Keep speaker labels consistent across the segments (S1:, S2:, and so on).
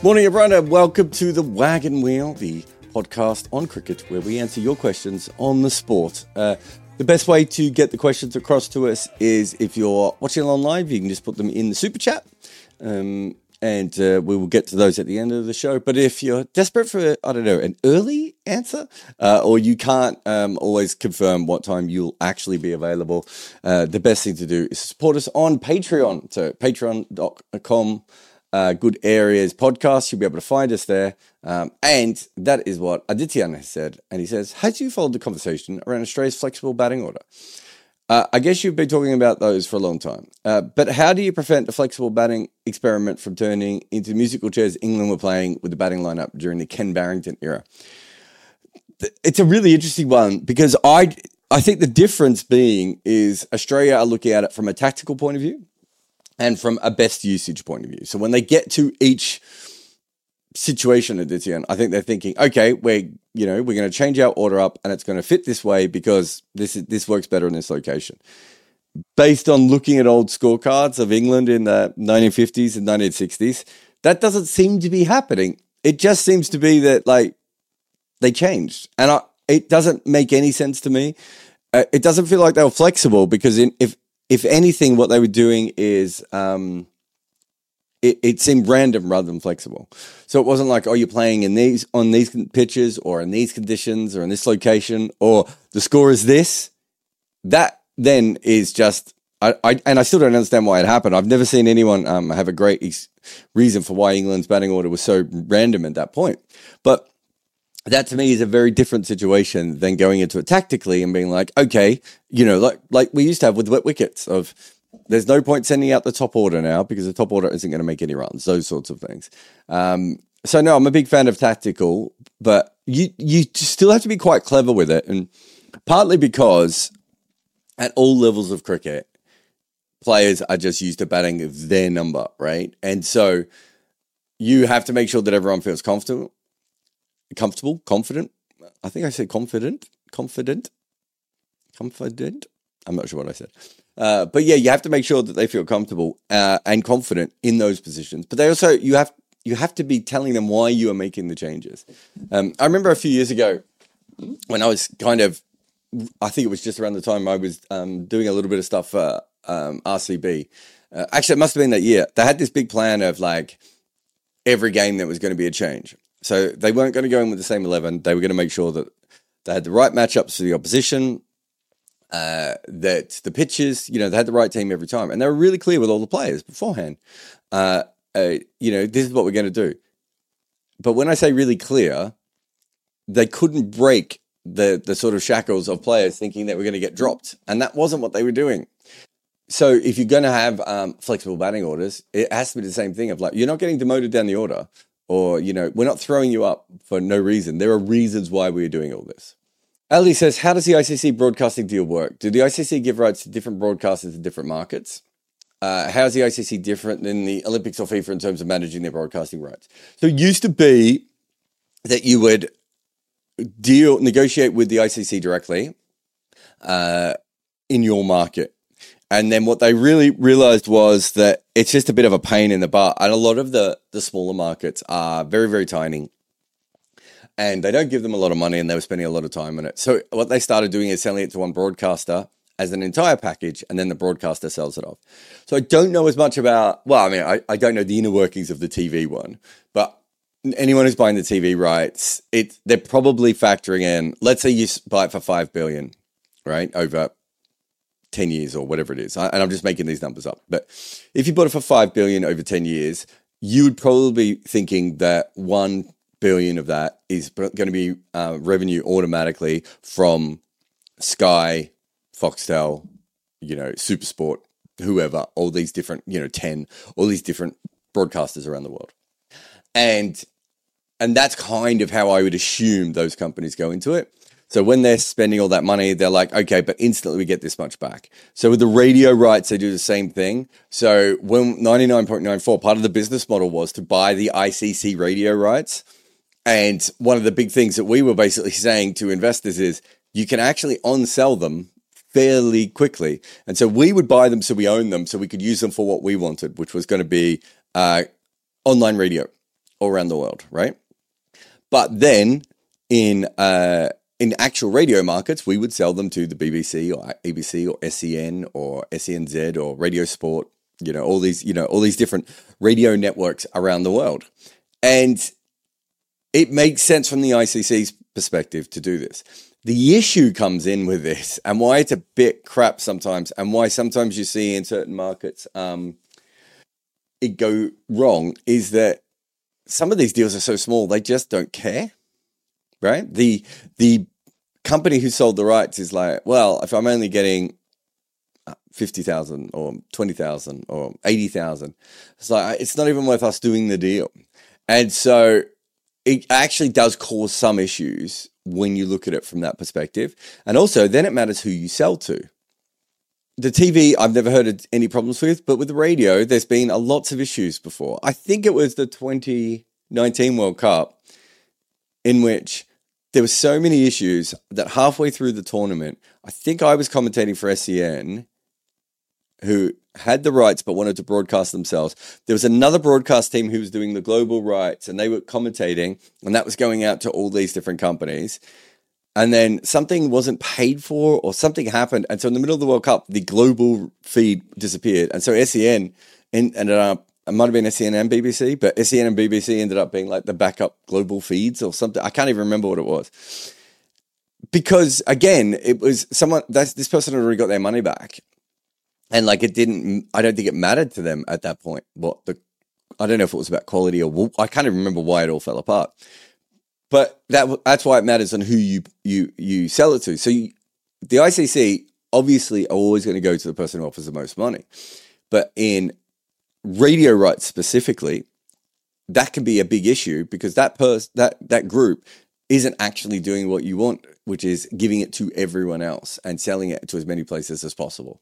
S1: Morning, everyone, and welcome to the Wagon Wheel, the podcast on cricket, where we answer your questions on the sport. The best way to get the questions across to us is if you're watching on live, you can just put them in the super chat, and we will get to those at the end of the show. But if you're desperate for, an early answer, or you can't always confirm what time you'll actually be available, the best thing to do is support us on Patreon. So patreon.com. Good Areas podcast. You'll be able to find us there. And that is what Adityan has said. And he says, how do you follow the conversation around Australia's flexible batting order? I guess you've been talking about those for a long time. But how do you prevent the flexible batting experiment from turning into musical chairs England were playing with the batting lineup during the Ken Barrington era? It's a really interesting one because I think the difference being is Australia are looking at it from a tactical point of view and from a best usage point of view. So when they get to each situation at this end, I think they're thinking, okay, we're going to change our order up and it's going to fit this way because this works better in this location. Based on looking at old scorecards of England in the 1950s and 1960s, that doesn't seem to be happening. It just seems to be that they changed. And it doesn't make any sense to me. It doesn't feel like they were flexible because if anything, what they were doing is it seemed random rather than flexible. So it wasn't like, oh, you're playing on these pitches or in these conditions or in this location or the score is this. That then is just, I still don't understand why it happened. I've never seen anyone have a great reason for why England's batting order was so random at that point. But that to me is a very different situation than going into it tactically and being like, okay, like we used to have with wet wickets of there's no point sending out the top order now because the top order isn't going to make any runs, those sorts of things. So no, I'm a big fan of tactical, but you still have to be quite clever with it. And partly because at all levels of cricket, players are just used to batting their number, right? And so you have to make sure that everyone feels comfortable, confident. I think I said confident. I'm not sure what I said. But yeah, you have to make sure that they feel comfortable and confident in those positions. But they also, you have to be telling them why you are making the changes. I remember a few years ago when I was I think it was just around the time I was doing a little bit of stuff for RCB. Actually, it must have been that year. They had this big plan of like every game there was going to be a change. So they weren't going to go in with the same 11. They were going to make sure that they had the right matchups for the opposition, that the pitches, they had the right team every time. And they were really clear with all the players beforehand. This is what we're going to do. But when I say really clear, they couldn't break the sort of shackles of players thinking that we're going to get dropped. And that wasn't what they were doing. So if you're going to have flexible batting orders, it has to be the same thing of like, you're not getting demoted down the order. Or, we're not throwing you up for no reason. There are reasons why we're doing all this. Ali says, how does the ICC broadcasting deal work? Do the ICC give rights to different broadcasters in different markets? How is the ICC different than the Olympics or FIFA in terms of managing their broadcasting rights? So it used to be that you would negotiate with the ICC directly in your market. And then what they really realized was that it's just a bit of a pain in the butt. And a lot of the smaller markets are very, very tiny. And they don't give them a lot of money and they were spending a lot of time on it. So what they started doing is selling it to one broadcaster as an entire package and then the broadcaster sells it off. So I don't know as much about, I don't know the inner workings of the TV one. But anyone who's buying the TV rights, they're probably factoring in, let's say you buy it for $5 billion, right, over 10 years or whatever it is. And I'm just making these numbers up. But if you bought it for $5 billion over 10 years, you would probably be thinking that $1 billion of that is going to be revenue automatically from Sky, Foxtel, Supersport, whoever, all these different, 10, all these different broadcasters around the world. And that's kind of how I would assume those companies go into it. So when they're spending all that money, they're like, okay, but instantly we get this much back. So with the radio rights, they do the same thing. So when 99.94, part of the business model was to buy the ICC radio rights. And one of the big things that we were basically saying to investors is you can actually on-sell them fairly quickly. And so we would buy them so we own them so we could use them for what we wanted, which was going to be online radio. all around the world, right? But then in actual radio markets, we would sell them to the BBC or ABC or SEN or SENZ or Radio Sport, all these different radio networks around the world. And it makes sense from the ICC's perspective to do this. The issue comes in with this, and why it's a bit crap sometimes, and why sometimes you see in certain markets it go wrong, is that some of these deals are so small, they just don't care, right? The company who sold the rights is like, well, if I'm only getting 50,000 or 20,000 or 80,000, it's like, it's not even worth us doing the deal. And so it actually does cause some issues when you look at it from that perspective. And also, then it matters who you sell to. The TV, I've never heard of any problems with, but with the radio, there's been lots of issues before. I think it was the 2019 World Cup in which there were so many issues that halfway through the tournament, I think I was commentating for SEN, who had the rights but wanted to broadcast themselves. There was another broadcast team who was doing the global rights, and they were commentating, and that was going out to all these different companies. And then something wasn't paid for, or something happened, and so in the middle of the World Cup, the global feed disappeared. And so SEN ended up, it might have been SEN and BBC, but SEN and BBC ended up being like the backup global feeds or something. I can't even remember what it was. Because again, it was this person had already got their money back. And like I don't think it mattered to them at that point. I don't know if it was about quality or I can't even remember why it all fell apart. But that's why it matters on who you sell it to. So the ICC obviously are always going to go to the person who offers the most money. But in radio rights specifically, that can be a big issue because that group isn't actually doing what you want, which is giving it to everyone else and selling it to as many places as possible.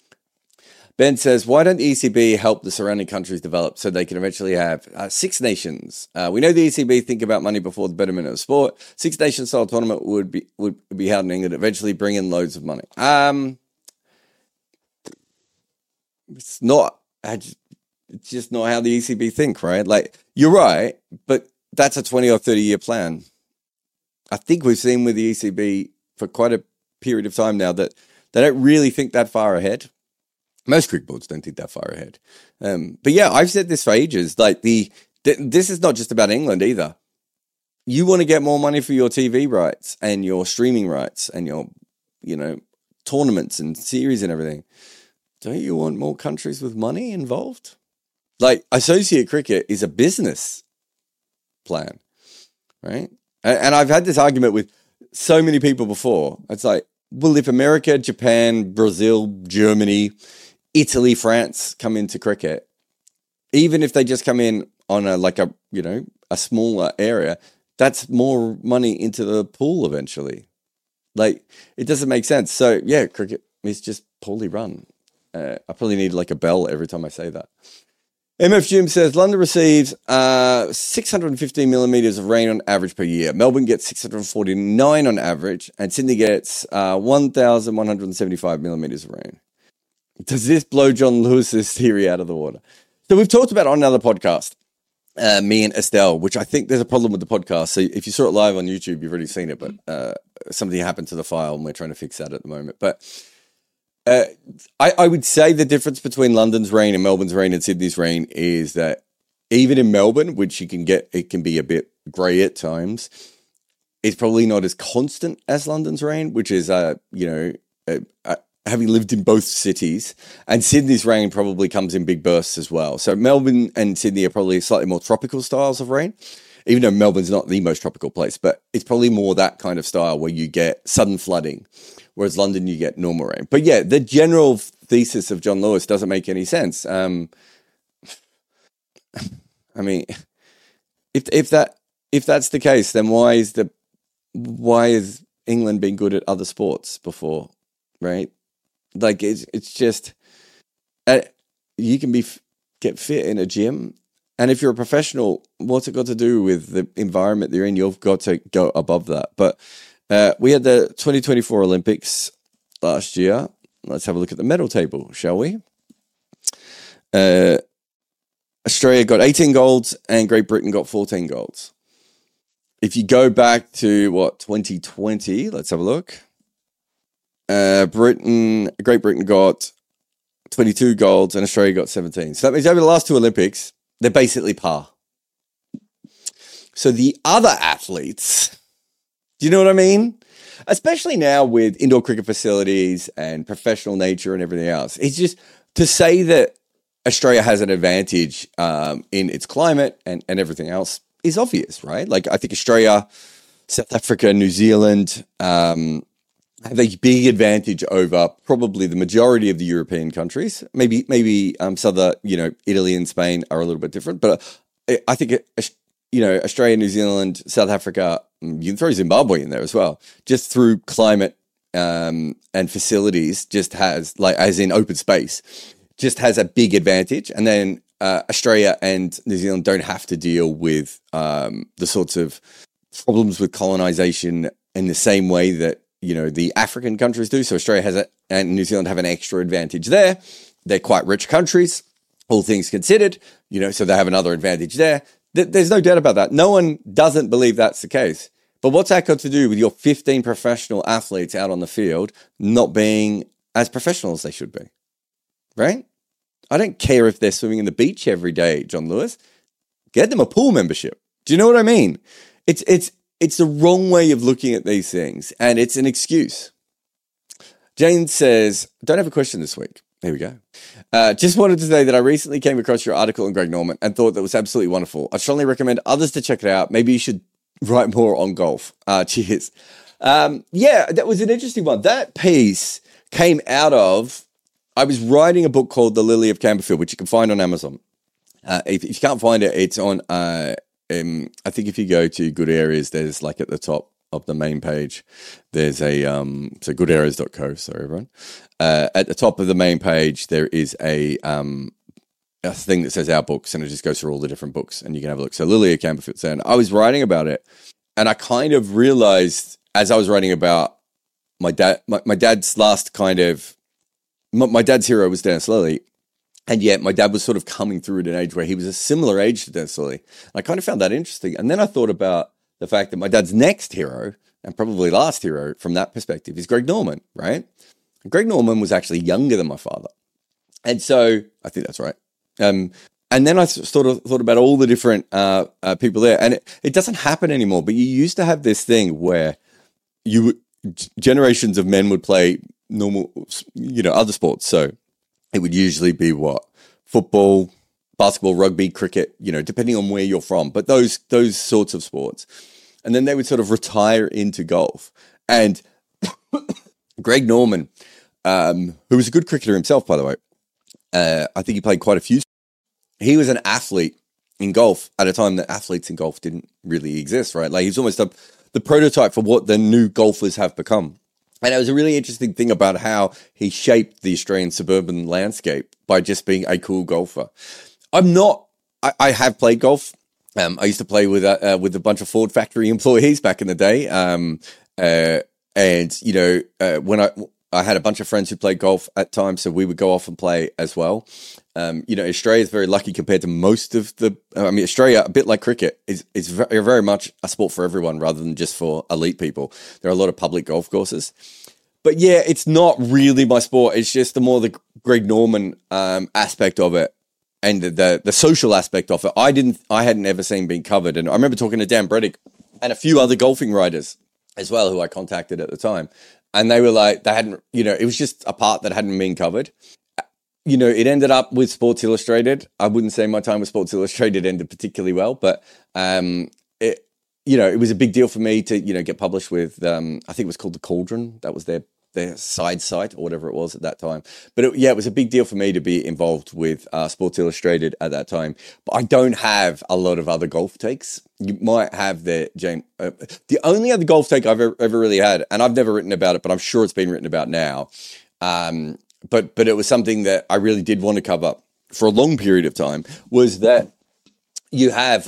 S1: Ben says, why don't the ECB help the surrounding countries develop so they can eventually have Six Nations? We know the ECB think about money before the betterment of sport. Six Nations style tournament would be held in England, eventually bring in loads of money. It's just not how the ECB think, right? Like, you're right, but that's a 20 or 30 year plan. I think we've seen with the ECB for quite a period of time now that they don't really think that far ahead. Most cricket boards don't think that far ahead. But yeah, I've said this for ages. Like this is not just about England either. You want to get more money for your TV rights and your streaming rights and your, tournaments and series and everything. Don't you want more countries with money involved? Like associate cricket is a business plan, right? And I've had this argument with so many people before. It's like, well, if America, Japan, Brazil, Germany, Italy, France come into cricket, even if they just come in on a smaller area, that's more money into the pool eventually. Like, it doesn't make sense. So yeah, cricket is just poorly run. I probably need like a bell every time I say that. MF Jim says, London receives 615 millimeters of rain on average per year. Melbourne gets 649 on average, and Sydney gets 1,175 millimeters of rain. Does this blow John Lewis's theory out of the water? So we've talked about it on another podcast, me and Estelle, which I think there's a problem with the podcast. So if you saw it live on YouTube, you've already seen it, but something happened to the file and we're trying to fix that at the moment. But I would say the difference between London's rain and Melbourne's rain and Sydney's rain is that even in Melbourne, which it can be a bit grey at times, it's probably not as constant as London's rain, which is, having lived in both cities, and Sydney's rain probably comes in big bursts as well. So Melbourne and Sydney are probably slightly more tropical styles of rain, even though Melbourne's not the most tropical place, but it's probably more that kind of style where you get sudden flooding, whereas London, you get normal rain. But yeah, the general thesis of John Lewis doesn't make any sense. I mean, if that's the case, then why is England being good at other sports before, right? Like it's just you can get fit in a gym, and if you're a professional, what's it got to do with the environment that you're in? You've got to go above that. But we had the 2024 Olympics last year. Let's have a look at the medal table, shall we? Australia got 18 golds and Great Britain got 14 golds. If you go back to 2020, let's have a look. Great Britain got 22 golds and Australia got 17. So that means over the last two Olympics, they're basically par. So the other athletes, do you know what I mean? Especially now with indoor cricket facilities and professional nature and everything else. It's just to say that Australia has an advantage in its climate and everything else is obvious, right? Like I think Australia, South Africa, New Zealand have a big advantage over probably the majority of the European countries. Maybe southern, Italy and Spain are a little bit different, but I think Australia, New Zealand, South Africa, you can throw Zimbabwe in there as well, just through climate and facilities, just has as in open space, just has a big advantage. And then Australia and New Zealand don't have to deal with the sorts of problems with colonization in the same way that the African countries do. So Australia and New Zealand have an extra advantage there. They're quite rich countries, all things considered, so they have another advantage there. There's no doubt about that. No one doesn't believe that's the case. But what's that got to do with your 15 professional athletes out on the field not being as professional as they should be? Right? I don't care if they're swimming in the beach every day, John Lewis. Get them a pool membership. Do you know what I mean? It's the wrong way of looking at these things, and it's an excuse. Jane says, don't have a question this week. Here we go. Just wanted to say that I recently came across your article on Greg Norman and thought that was absolutely wonderful. I strongly recommend others to check it out. Maybe you should write more on golf. Cheers. That was an interesting one. That piece came out of, I was writing a book called The Lily of Camberfield, which you can find on Amazon. If you can't find it, it's on, I think if you go to Good Areas, there's at the top of the main page, there's a, so goodareas.co, sorry everyone. At the top of the main page, there is a thing that says our books, and it just goes through all the different books, and you can have a look. So Lily of Camberfield, and I was writing about it, and I kind of realized as I was writing about my dad's last kind of, my dad's hero was Dennis Lillee. And yet my dad was sort of coming through at an age where he was a similar age to Dennis Lillee. I kind of found that interesting. And then I thought about the fact that my dad's next hero, and probably last hero from that perspective, is Greg Norman, right? And Greg Norman was actually younger than my father. And so I think that's right. And then I sort of thought about all the different people there. And it doesn't happen anymore. But you used to have this thing where generations of men would play normal, other sports. So it would usually be football, basketball, rugby, cricket, depending on where you're from, but those sorts of sports. And then they would sort of retire into golf. And Greg Norman, who was a good cricketer himself, by the way, I think he played quite a few. He was an athlete in golf at a time that athletes in golf didn't really exist, right? He's almost the prototype for what the new golfers have become. And it was a really interesting thing about how he shaped the Australian suburban landscape by just being a cool golfer. I have played golf. I used to play with a bunch of Ford factory employees back in the day. When I had a bunch of friends who played golf at times, so we would go off and play as well. Australia is very lucky compared to most of Australia, a bit like cricket, is very, very much a sport for everyone rather than just for elite people. There are a lot of public golf courses. But yeah, it's not really my sport. It's just the Greg Norman aspect of it and the social aspect of it. I hadn't ever seen being covered. And I remember talking to Dan Bredick and a few other golfing writers as well who I contacted at the time. And they were like, they hadn't, it was just a part that hadn't been covered. It ended up with Sports Illustrated. I wouldn't say my time with Sports Illustrated ended particularly well, but it was a big deal for me to, get published with, I think it was called The Cauldron. That was their side site or whatever it was at that time. But it was a big deal for me to be involved with Sports Illustrated at that time. But I don't have a lot of other golf takes. You might have the only other golf take I've ever really had, and I've never written about it, but I'm sure it's been written about now. But it was something that I really did want to cover for a long period of time, was that you had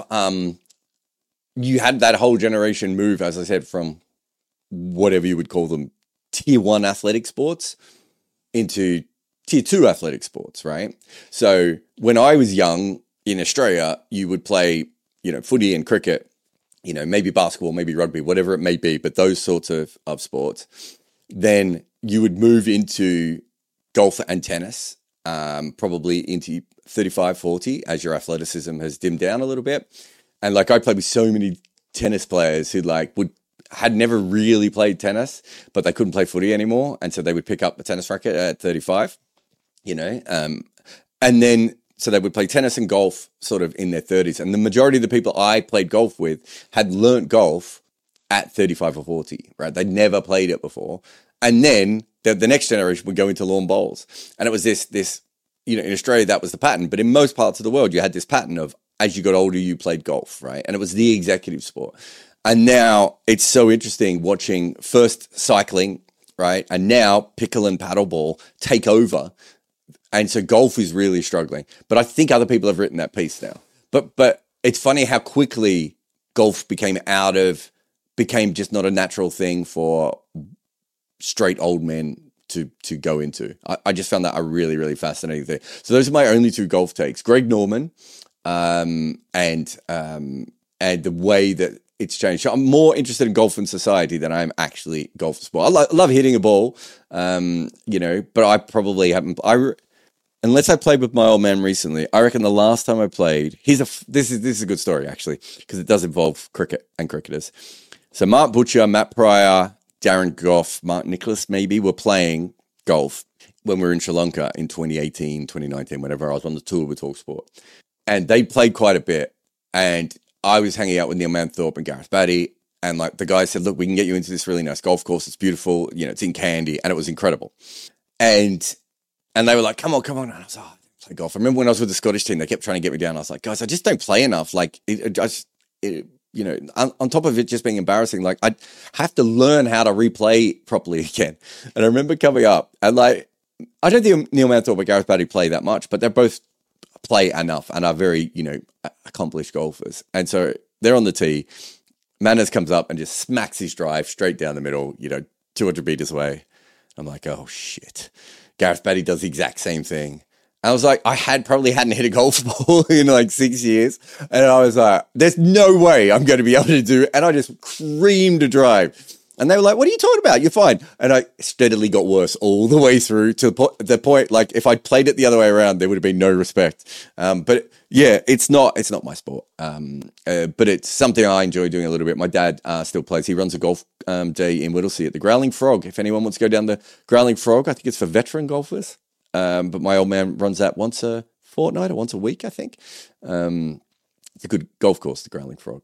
S1: that whole generation move, as I said, from whatever you would call them, tier 1 athletic sports into tier 2 athletic sports, right? So when I was young, in Australia, you would play, footy and cricket, maybe basketball, maybe rugby, whatever it may be, but those sorts of sports. Then you would move into golf and tennis, probably into 35, 40 as your athleticism has dimmed down a little bit. And like I played with so many tennis players who had never really played tennis, but they couldn't play footy anymore. And so they would pick up a tennis racket at 35, and then so they would play tennis and golf sort of in their 30s. And the majority of the people I played golf with had learnt golf at 35 or 40, right? They'd never played it before. And then the next generation would go into lawn bowls. And it was this, in Australia, that was the pattern. But in most parts of the world, you had this pattern of as you got older, you played golf, right? And it was the executive sport. And now it's so interesting watching first cycling, right? And now pickle and paddleball take over. And so golf is really struggling. But I think other people have written that piece now. But it's funny how quickly golf became just not a natural thing for straight old men to go into. I just found that a really, really fascinating thing. So those are my only two golf takes. Greg Norman and the way that it's changed. So I'm more interested in golf and society than I am actually golf sport. I love hitting a ball, but I probably haven't. Unless I played with my old man recently, I reckon the last time I played, this is a good story actually, because it does involve cricket and cricketers. So Mark Butcher, Matt Pryor, Darren Goff, Mark Nicholas maybe were playing golf when we were in Sri Lanka in 2018, 2019, whenever I was on the tour with TalkSport. And they played quite a bit. And I was hanging out with Neil Manthorpe and Gareth Batty. And like the guy said, look, we can get you into this really nice golf course. It's beautiful. It's in Kandy. And it was incredible. And they were like, come on. And I was like, play golf. I remember when I was with the Scottish team, they kept trying to get me down. I was like, guys, I just don't play enough. Like, on top of it just being embarrassing, like I have to learn how to replay properly again. And I remember coming up and like, I don't think Neil Manthorpe or Gareth Batty play that much, but they both play enough and are very, accomplished golfers. And so they're on the tee. Manners comes up and just smacks his drive straight down the middle, 200 meters away. I'm like, oh shit. Gareth Batty does the exact same thing. I was like, I hadn't hit a golf ball in like 6 years. And I was like, there's no way I'm going to be able to do it. And I just creamed a drive. And they were like, what are you talking about? You're fine. And I steadily got worse all the way through to the point, like if I'd played it the other way around, there would have been no respect. But yeah, it's not my sport. But it's something I enjoy doing a little bit. My dad still plays. He runs a golf day in Whittlesea at the Growling Frog. If anyone wants to go down the Growling Frog, I think it's for veteran golfers. But my old man runs that once a fortnight or once a week, I think. It's a good golf course, the Growling Frog.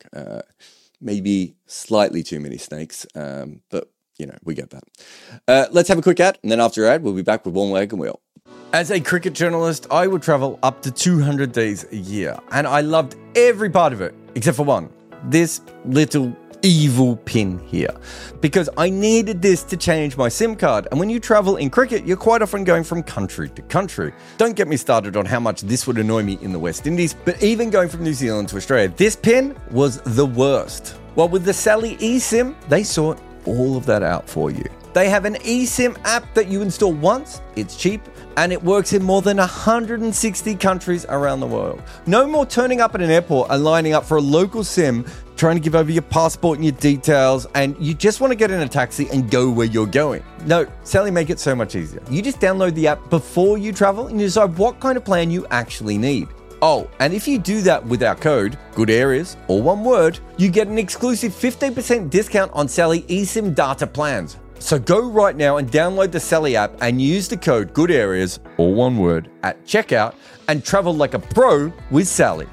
S1: Maybe slightly too many snakes, but, we get that. Let's have a quick ad, and then after ad, we'll be back with One Leg and Wheel. As a cricket journalist, I would travel up to 200 days a year, and I loved every part of it, except for one, this little evil pin here, because I needed this to change my SIM card. And when you travel in cricket, you're quite often going from country to country. Don't get me started on how much this would annoy me in the West Indies, but even going from New Zealand to Australia, this pin was the worst. Well, with the Sally eSIM, they sort all of that out for you. They have an eSIM app that you install once, it's cheap, and it works in more than 160 countries around the world. No more turning up at an airport and lining up for a local SIM, trying to give over your passport and your details, and you just want to get in a taxi and go where you're going. No, Sally make it so much easier. You just download the app before you travel and you decide what kind of plan you actually need. Oh, and if you do that with our code, Good Areas, all one word, you get an exclusive 15% discount on Sally eSIM data plans. So go right now and download the Sally app and use the code Good Areas, all one word, at checkout and travel like a pro with Sally.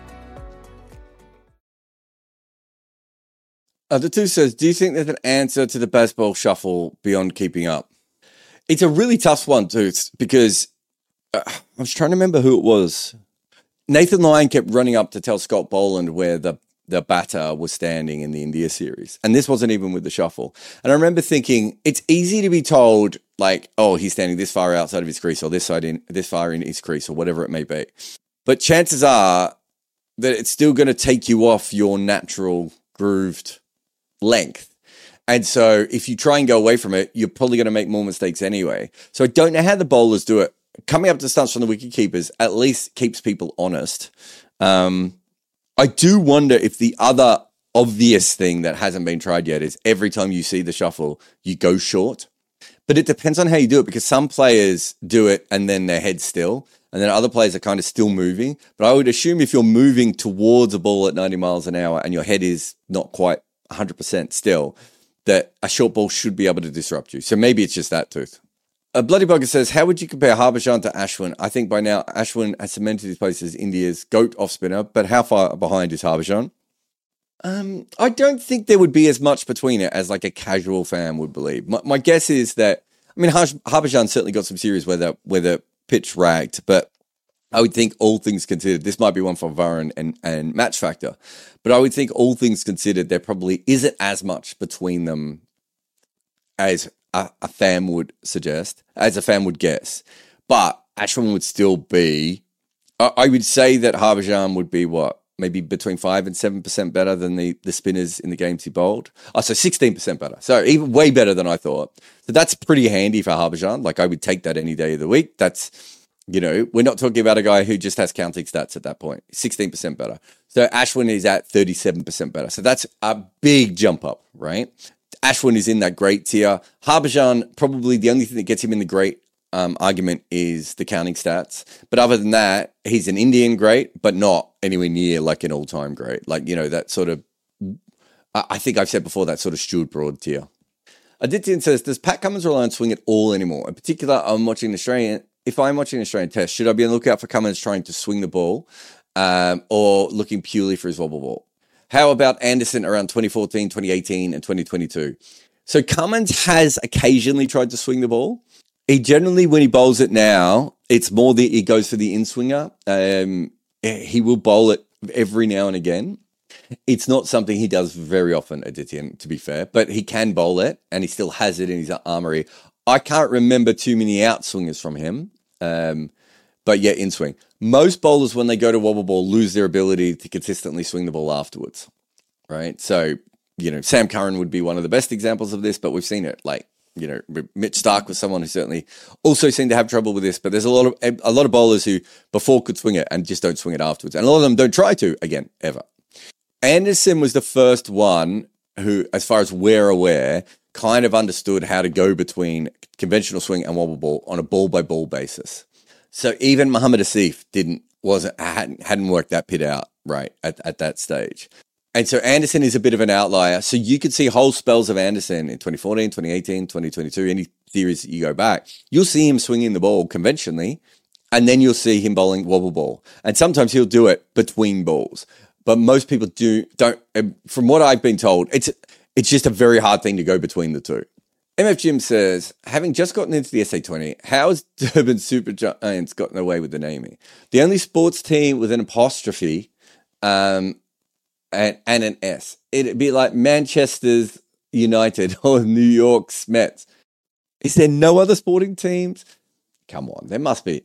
S1: The two says, do you think there's an answer to the baseball shuffle beyond keeping up? It's a really tough one too, because I was trying to remember who it was. Nathan Lyon kept running up to tell Scott Boland where the batter was standing in the India series. And this wasn't even with the shuffle. And I remember thinking, it's easy to be told, like, oh, he's standing this far outside of his crease or this far in his crease or whatever it may be. But chances are that it's still going to take you off your natural grooved length. And so if you try and go away from it, you're probably going to make more mistakes anyway. So I don't know how the bowlers do it. Coming up to stunts from the wicket keepers at least keeps people honest. I do wonder if the other obvious thing that hasn't been tried yet is every time you see the shuffle, you go short. But it depends on how you do it, because some players do it and then their head's still, and then other players are kind of still moving. But I would assume if you're moving towards a ball at 90 miles an hour and your head is not quite 100% still, that a short ball should be able to disrupt you. So maybe it's just that, Tooth. Bloody Bugger says, how would you compare Harbhajan to Ashwin? I think by now Ashwin has cemented his place as India's GOAT off-spinner, but how far behind is Harbhajan? I don't think there would be as much between it as like a casual fan would believe. My guess is that, I mean, Harbhajan certainly got some series where the pitch ragged, but I would think all things considered, this might be one for Varun and Match Factor, but I would think all things considered, there probably isn't as much between them as a fan would suggest, as a fan would guess. But Ashwin would still be, I would say that Harbhajan would be what? Maybe between 5 and 7% better than the spinners in the games he bowled. Oh, so 16% better. So even way better than I thought. So that's pretty handy for Harbhajan. Like, I would take that any day of the week. That's, we're not talking about a guy who just has counting stats at that point. 16% better. So Ashwin is at 37% better. So that's a big jump up, right? Ashwin is in that great tier. Harbhajan, probably the only thing that gets him in the great argument is the counting stats. But other than that, he's an Indian great, but not anywhere near like an all-time great. Like, that sort of, I think I've said before, that sort of Stuart Broad tier. Adityan says, does Pat Cummins rely on swing at all anymore? In particular, if I'm watching an Australian test, should I be on the lookout for Cummins trying to swing the ball or looking purely for his wobble ball? How about Anderson around 2014, 2018, and 2022? So Cummins has occasionally tried to swing the ball. He generally, when he bowls it now, it's more that he goes for the in-swinger. He will bowl it every now and again. It's not something he does very often, Adityan, to be fair, but he can bowl it, and he still has it in his armoury. I can't remember too many outswingers from him, but yeah, in-swing. Most bowlers, when they go to wobble ball, lose their ability to consistently swing the ball afterwards, right? So, Sam Curran would be one of the best examples of this, but we've seen it, Mitch Starc was someone who certainly also seemed to have trouble with this, but there's a lot of bowlers who before could swing it and just don't swing it afterwards. And a lot of them don't try to, again, ever. Anderson was the first one who, as far as we're aware, kind of understood how to go between conventional swing and wobble ball on a ball-by-ball basis. So even Muhammad Asif hadn't worked that pit out right at that stage. And so Anderson is a bit of an outlier. So you could see whole spells of Anderson in 2014, 2018, 2022, any series that you go back. You'll see him swinging the ball conventionally, and then you'll see him bowling wobble ball. And sometimes he'll do it between balls. But most people don't. From what I've been told, it's just a very hard thing to go between the two. MF Jim says, having just gotten into the SA20, how has Durban Super Giants gotten away with the naming? The only sports team with an apostrophe and an S. It'd be like Manchester's United or New York's Mets. Is there no other sporting teams? Come on, there must be.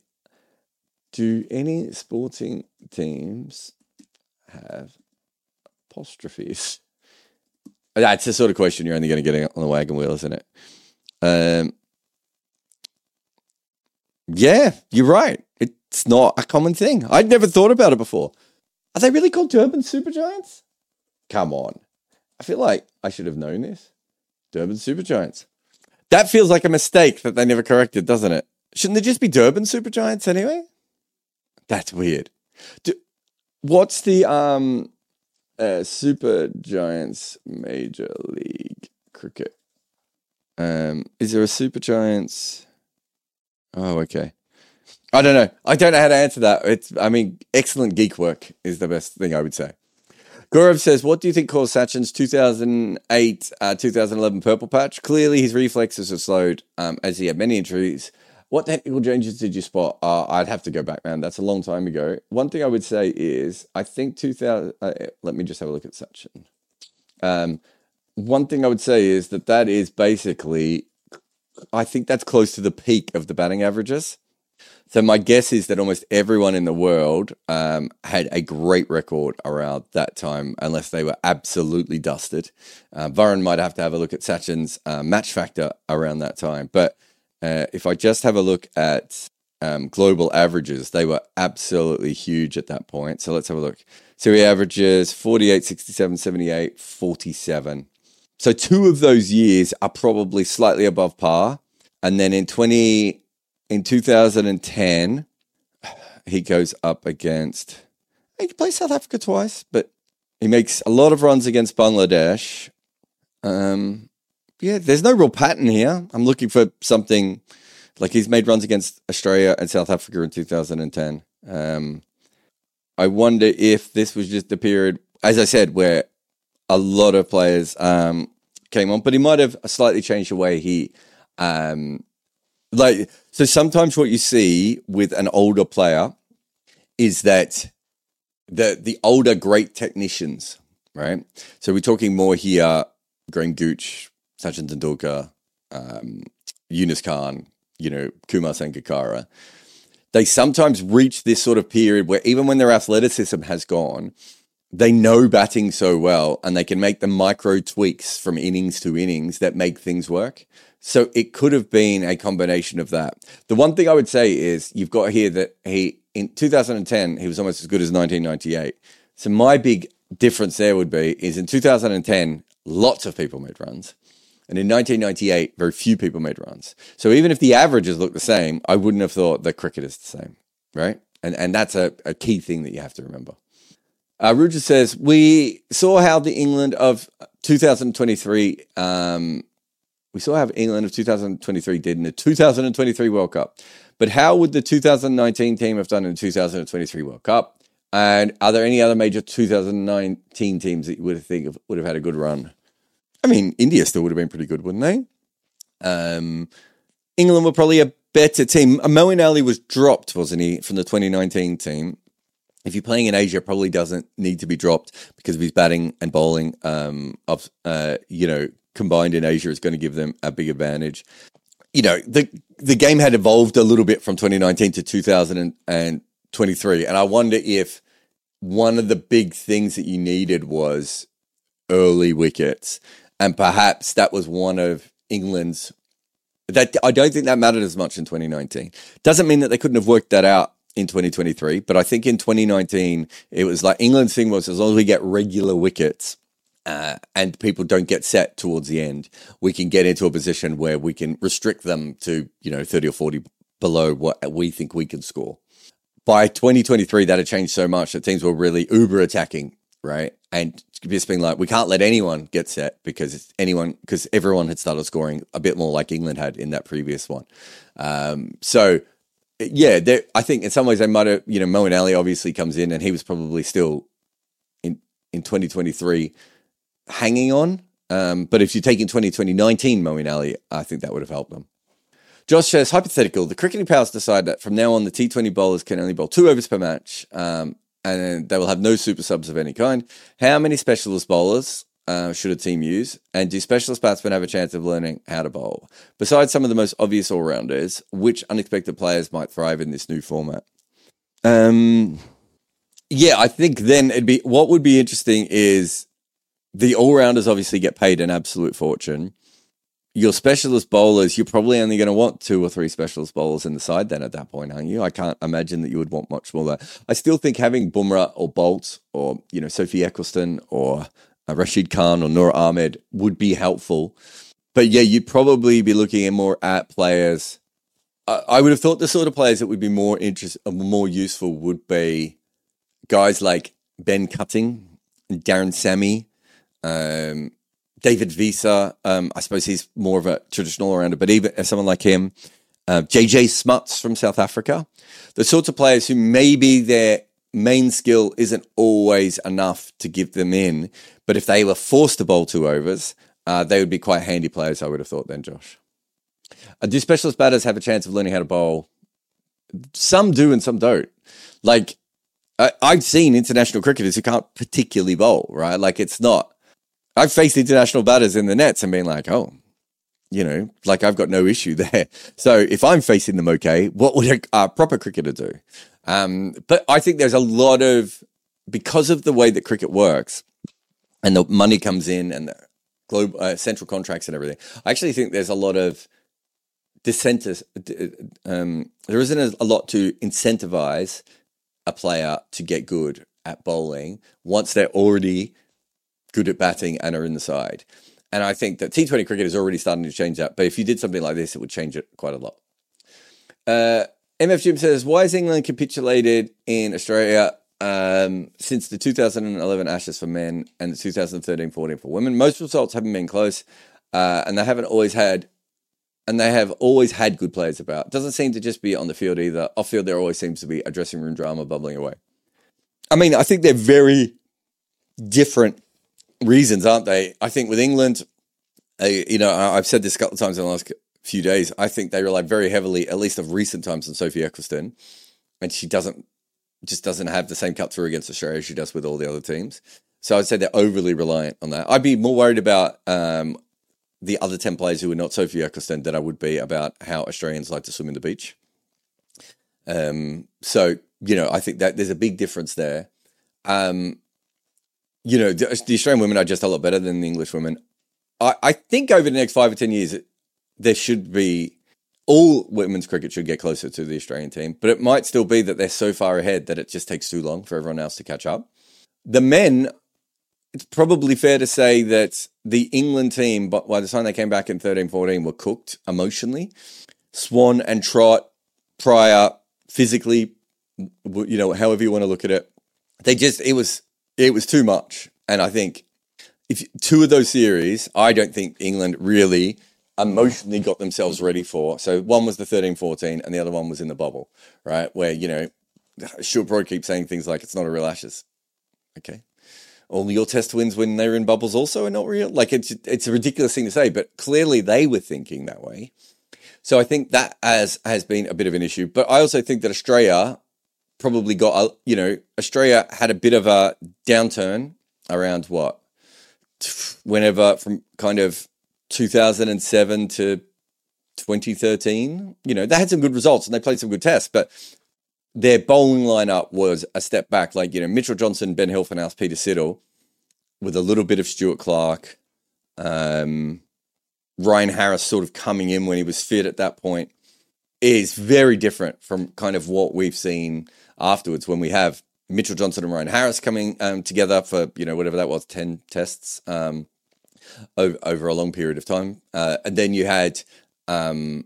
S1: Do any sporting teams have apostrophes? That's the sort of question you're only going to get on the wagon wheel, isn't it? Yeah, you're right. It's not a common thing. I'd never thought about it before. Are they really called Durban Supergiants? Come on. I feel like I should have known this. Durban Supergiants. That feels like a mistake that they never corrected, doesn't it? Shouldn't there just be Durban Supergiants anyway? That's weird. What's the Super Giants Major League Cricket? Is there a Super Giants? Oh, okay. I don't know. I don't know how to answer that. Excellent geek work is the best thing I would say. Gaurav says, what do you think caused Sachin's 2008, 2011 purple patch? Clearly his reflexes are slowed as he had many injuries. What technical changes did you spot? I'd have to go back, man. That's a long time ago. One thing I would say is, I think 2000... let me just have a look at Sachin. One thing I would say is that is basically... I think that's close to the peak of the batting averages. So my guess is that almost everyone in the world had a great record around that time, unless they were absolutely dusted. Varun might have to have a look at Sachin's match factor around that time. But if I just have a look at global averages, they were absolutely huge at that point. So let's have a look. Serie averages 48, 67, 78, 47. So 2 of those years are probably slightly above par. And then in 2010, he goes up against, he plays South Africa twice, but he makes a lot of runs against Bangladesh. Yeah, there's no real pattern here. I'm looking for something like he's made runs against Australia and South Africa in 2010. I wonder if this was just a period, as I said, where a lot of players came on, but he might have slightly changed the way he so sometimes what you see with an older player is that the older great technicians, right? So we're talking more here, Graham Gooch, Sachin Tendulkar, Yunus Khan, Kumar Sangakkara. They sometimes reach this sort of period where even when their athleticism has gone, they know batting so well and they can make the micro tweaks from innings to innings that make things work. So it could have been a combination of that. The one thing I would say is you've got here that in 2010, he was almost as good as 1998. So my big difference there would be is in 2010, lots of people made runs. And in 1998, very few people made runs. So even if the averages look the same, I wouldn't have thought that cricket is the same, right? And that's a key thing that you have to remember. Ruja says, we saw how the England of 2023, we saw how England of 2023 did in the 2023 World Cup. But how would the 2019 team have done in the 2023 World Cup? And are there any other major 2019 teams that you would think would have had a good run? I mean, India still would have been pretty good, wouldn't they? England were probably a better team. Moeen Ali was dropped, wasn't he, from the 2019 team? If you're playing in Asia, probably doesn't need to be dropped because of his batting and bowling. Combined in Asia is going to give them a big advantage. The game had evolved a little bit from 2019 to 2023, and I wonder if one of the big things that you needed was early wickets. And perhaps that was one of England's. That I don't think that mattered as much in 2019. Doesn't mean that they couldn't have worked that out in 2023, but I think in 2019 it was like England's thing was as long as we get regular wickets and people don't get set towards the end, we can get into a position where we can restrict them to 30 or 40 below what we think we can score. By 2023, that had changed so much that teams were really uber attacking, right? And just being like, we can't let anyone get set because everyone had started scoring a bit more like England had in that previous one. I think in some ways they might have, Moeen Ali obviously comes in and he was probably still in 2023 hanging on. But if you're taking 2019 Moeen Ali, I think that would have helped them. Josh says, hypothetical, the cricketing powers decide that from now on the T20 bowlers can only bowl 2 overs per match. And they will have no super subs of any kind. How many specialist bowlers should a team use? And do specialist batsmen have a chance of learning how to bowl? Besides some of the most obvious all-rounders, which unexpected players might thrive in this new format? I think then what would be interesting is the all-rounders obviously get paid an absolute fortune. Your specialist bowlers, you're probably only going to want 2 or 3 specialist bowlers in the side then at that point, aren't you? I can't imagine that you would want much more than that. I still think having Bumrah or Bolt or, Sophie Ecclestone or Rashid Khan or Noor Ahmed would be helpful. But yeah, you'd probably be looking more at players. I would have thought the sort of players that would be more useful would be guys like Ben Cutting, Darren Sammy, David Visa, I suppose he's more of a traditional all-rounder, but even as someone like him, JJ Smuts from South Africa, the sorts of players who maybe their main skill isn't always enough to give them in, but if they were forced to bowl 2 overs, they would be quite handy players, I would have thought then, Josh. Do specialist batters have a chance of learning how to bowl? Some do and some don't. Like, I've seen international cricketers who can't particularly bowl, right? Like, it's not. I've faced international batters in the nets and been like, I've got no issue there. So if I'm facing them okay, what would a proper cricketer do? But I think there's a lot of, because of the way that cricket works and the money comes in and the global central contracts and everything, I actually think there's a lot of there isn't a lot to incentivize a player to get good at bowling once they're already good at batting and are in the side. And I think that T20 cricket is already starting to change that. But if you did something like this, it would change it quite a lot. MF Jim says, why has England capitulated in Australia since the 2011 Ashes for men and the 2013-14 for women? Most results haven't been close, and they have always had good players about. It doesn't seem to just be on the field either. Off field, there always seems to be a dressing room drama bubbling away. I mean, I think they're very different reasons, aren't they? I think with England, I've said this a couple of times in the last few days, I think they rely very heavily, at least of recent times, on Sophie Ecclestone. And she doesn't have the same cut through against Australia as she does with all the other teams. So I'd say they're overly reliant on that. I'd be more worried about the other 10 players who are not Sophie Ecclestone than I would be about how Australians like to swim in the beach. So, I think that there's a big difference there. The Australian women are just a lot better than the English women. I think over the next 5 or 10 years, there should be, all women's cricket should get closer to the Australian team, but it might still be that they're so far ahead that it just takes too long for everyone else to catch up. The men, it's probably fair to say that the England team, but by the time they came back in 13-14, were cooked emotionally. Swan and Trott, Pryor, physically, however you want to look at it, it was too much. And I think if two of those series, I don't think England really emotionally got themselves ready for. So one was the 13-14 and the other one was in the bubble, right? Where, Stuart Broad keeps saying things like, it's not a real Ashes. Okay. All your test wins when they were in bubbles also are not real. Like, it's a ridiculous thing to say, but clearly they were thinking that way. So I think that has been a bit of an issue. But I also think that Australia probably Australia had a bit of a downturn around whenever from kind of 2007 to 2013. They had some good results and they played some good tests, but their bowling lineup was a step back. Like, Mitchell Johnson, Ben Hilfenhaus, Peter Siddle, with a little bit of Stuart Clark, Ryan Harris sort of coming in when he was fit at that point, is very different from kind of what we've seen afterwards when we have Mitchell Johnson and Ryan Harris coming together for, whatever that was, 10 tests over a long period of time. And then you had and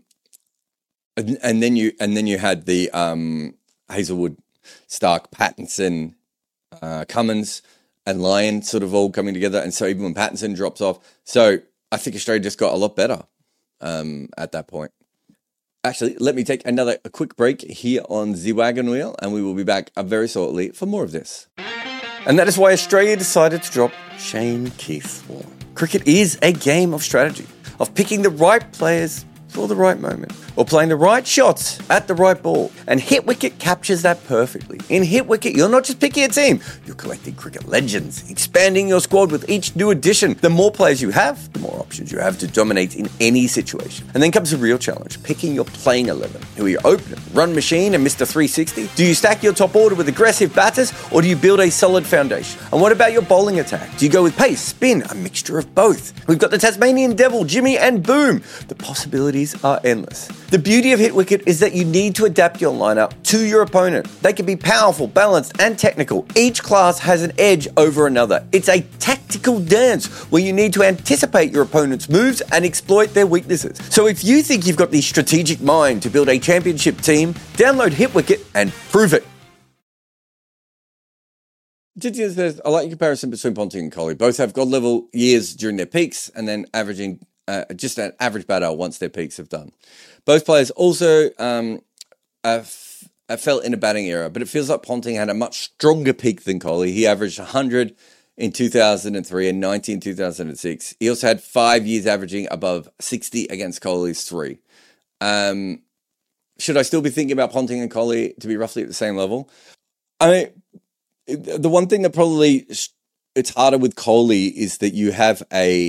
S1: then you had the Hazelwood, Stark, Pattinson, Cummins and Lyon sort of all coming together. And so even when Pattinson drops off, so I think Australia just got a lot better at that point. Actually, let me take a quick break here on the Wagon Wheel, and we will be back very shortly for more of this. And that is why Australia decided to drop Shane Keith. Cricket is a game of strategy, of picking the right players for the right moment, or playing the right shots at the right ball. And Hit Wicket captures that perfectly. In Hit Wicket, you're not just picking a team, you're collecting cricket legends, expanding your squad with each new addition. The more players you have, the more options you have to dominate in any situation. And then comes the real challenge, picking your playing 11. Who are your opener, run machine and Mr. 360? Do you stack your top order with aggressive batters, or do you build a solid foundation? And what about your bowling attack? Do you go with pace, spin, a mixture of both? We've got the Tasmanian Devil, Jimmy and Boom. The possibilities are endless. The beauty of Hit Wicket is that you need to adapt your lineup to your opponent. They can be powerful, balanced, and technical. Each class has an edge over another. It's a tactical dance where you need to anticipate your opponent's moves and exploit their weaknesses. So if you think you've got the strategic mind to build a championship team, download Hit Wicket and prove it. Titian says, I like your comparison between Ponting and Kohli. Both have God-level years during their peaks and then averaging just an average batter once their peaks have done. Both players also fell in a batting era, but it feels like Ponting had a much stronger peak than Kohli. He averaged 100 in 2003 and 90 in 2006. He also had 5 years averaging above 60 against Kohli's 3. Should I still be thinking about Ponting and Kohli to be roughly at the same level? I mean, the one thing that probably it's harder with Kohli is that you have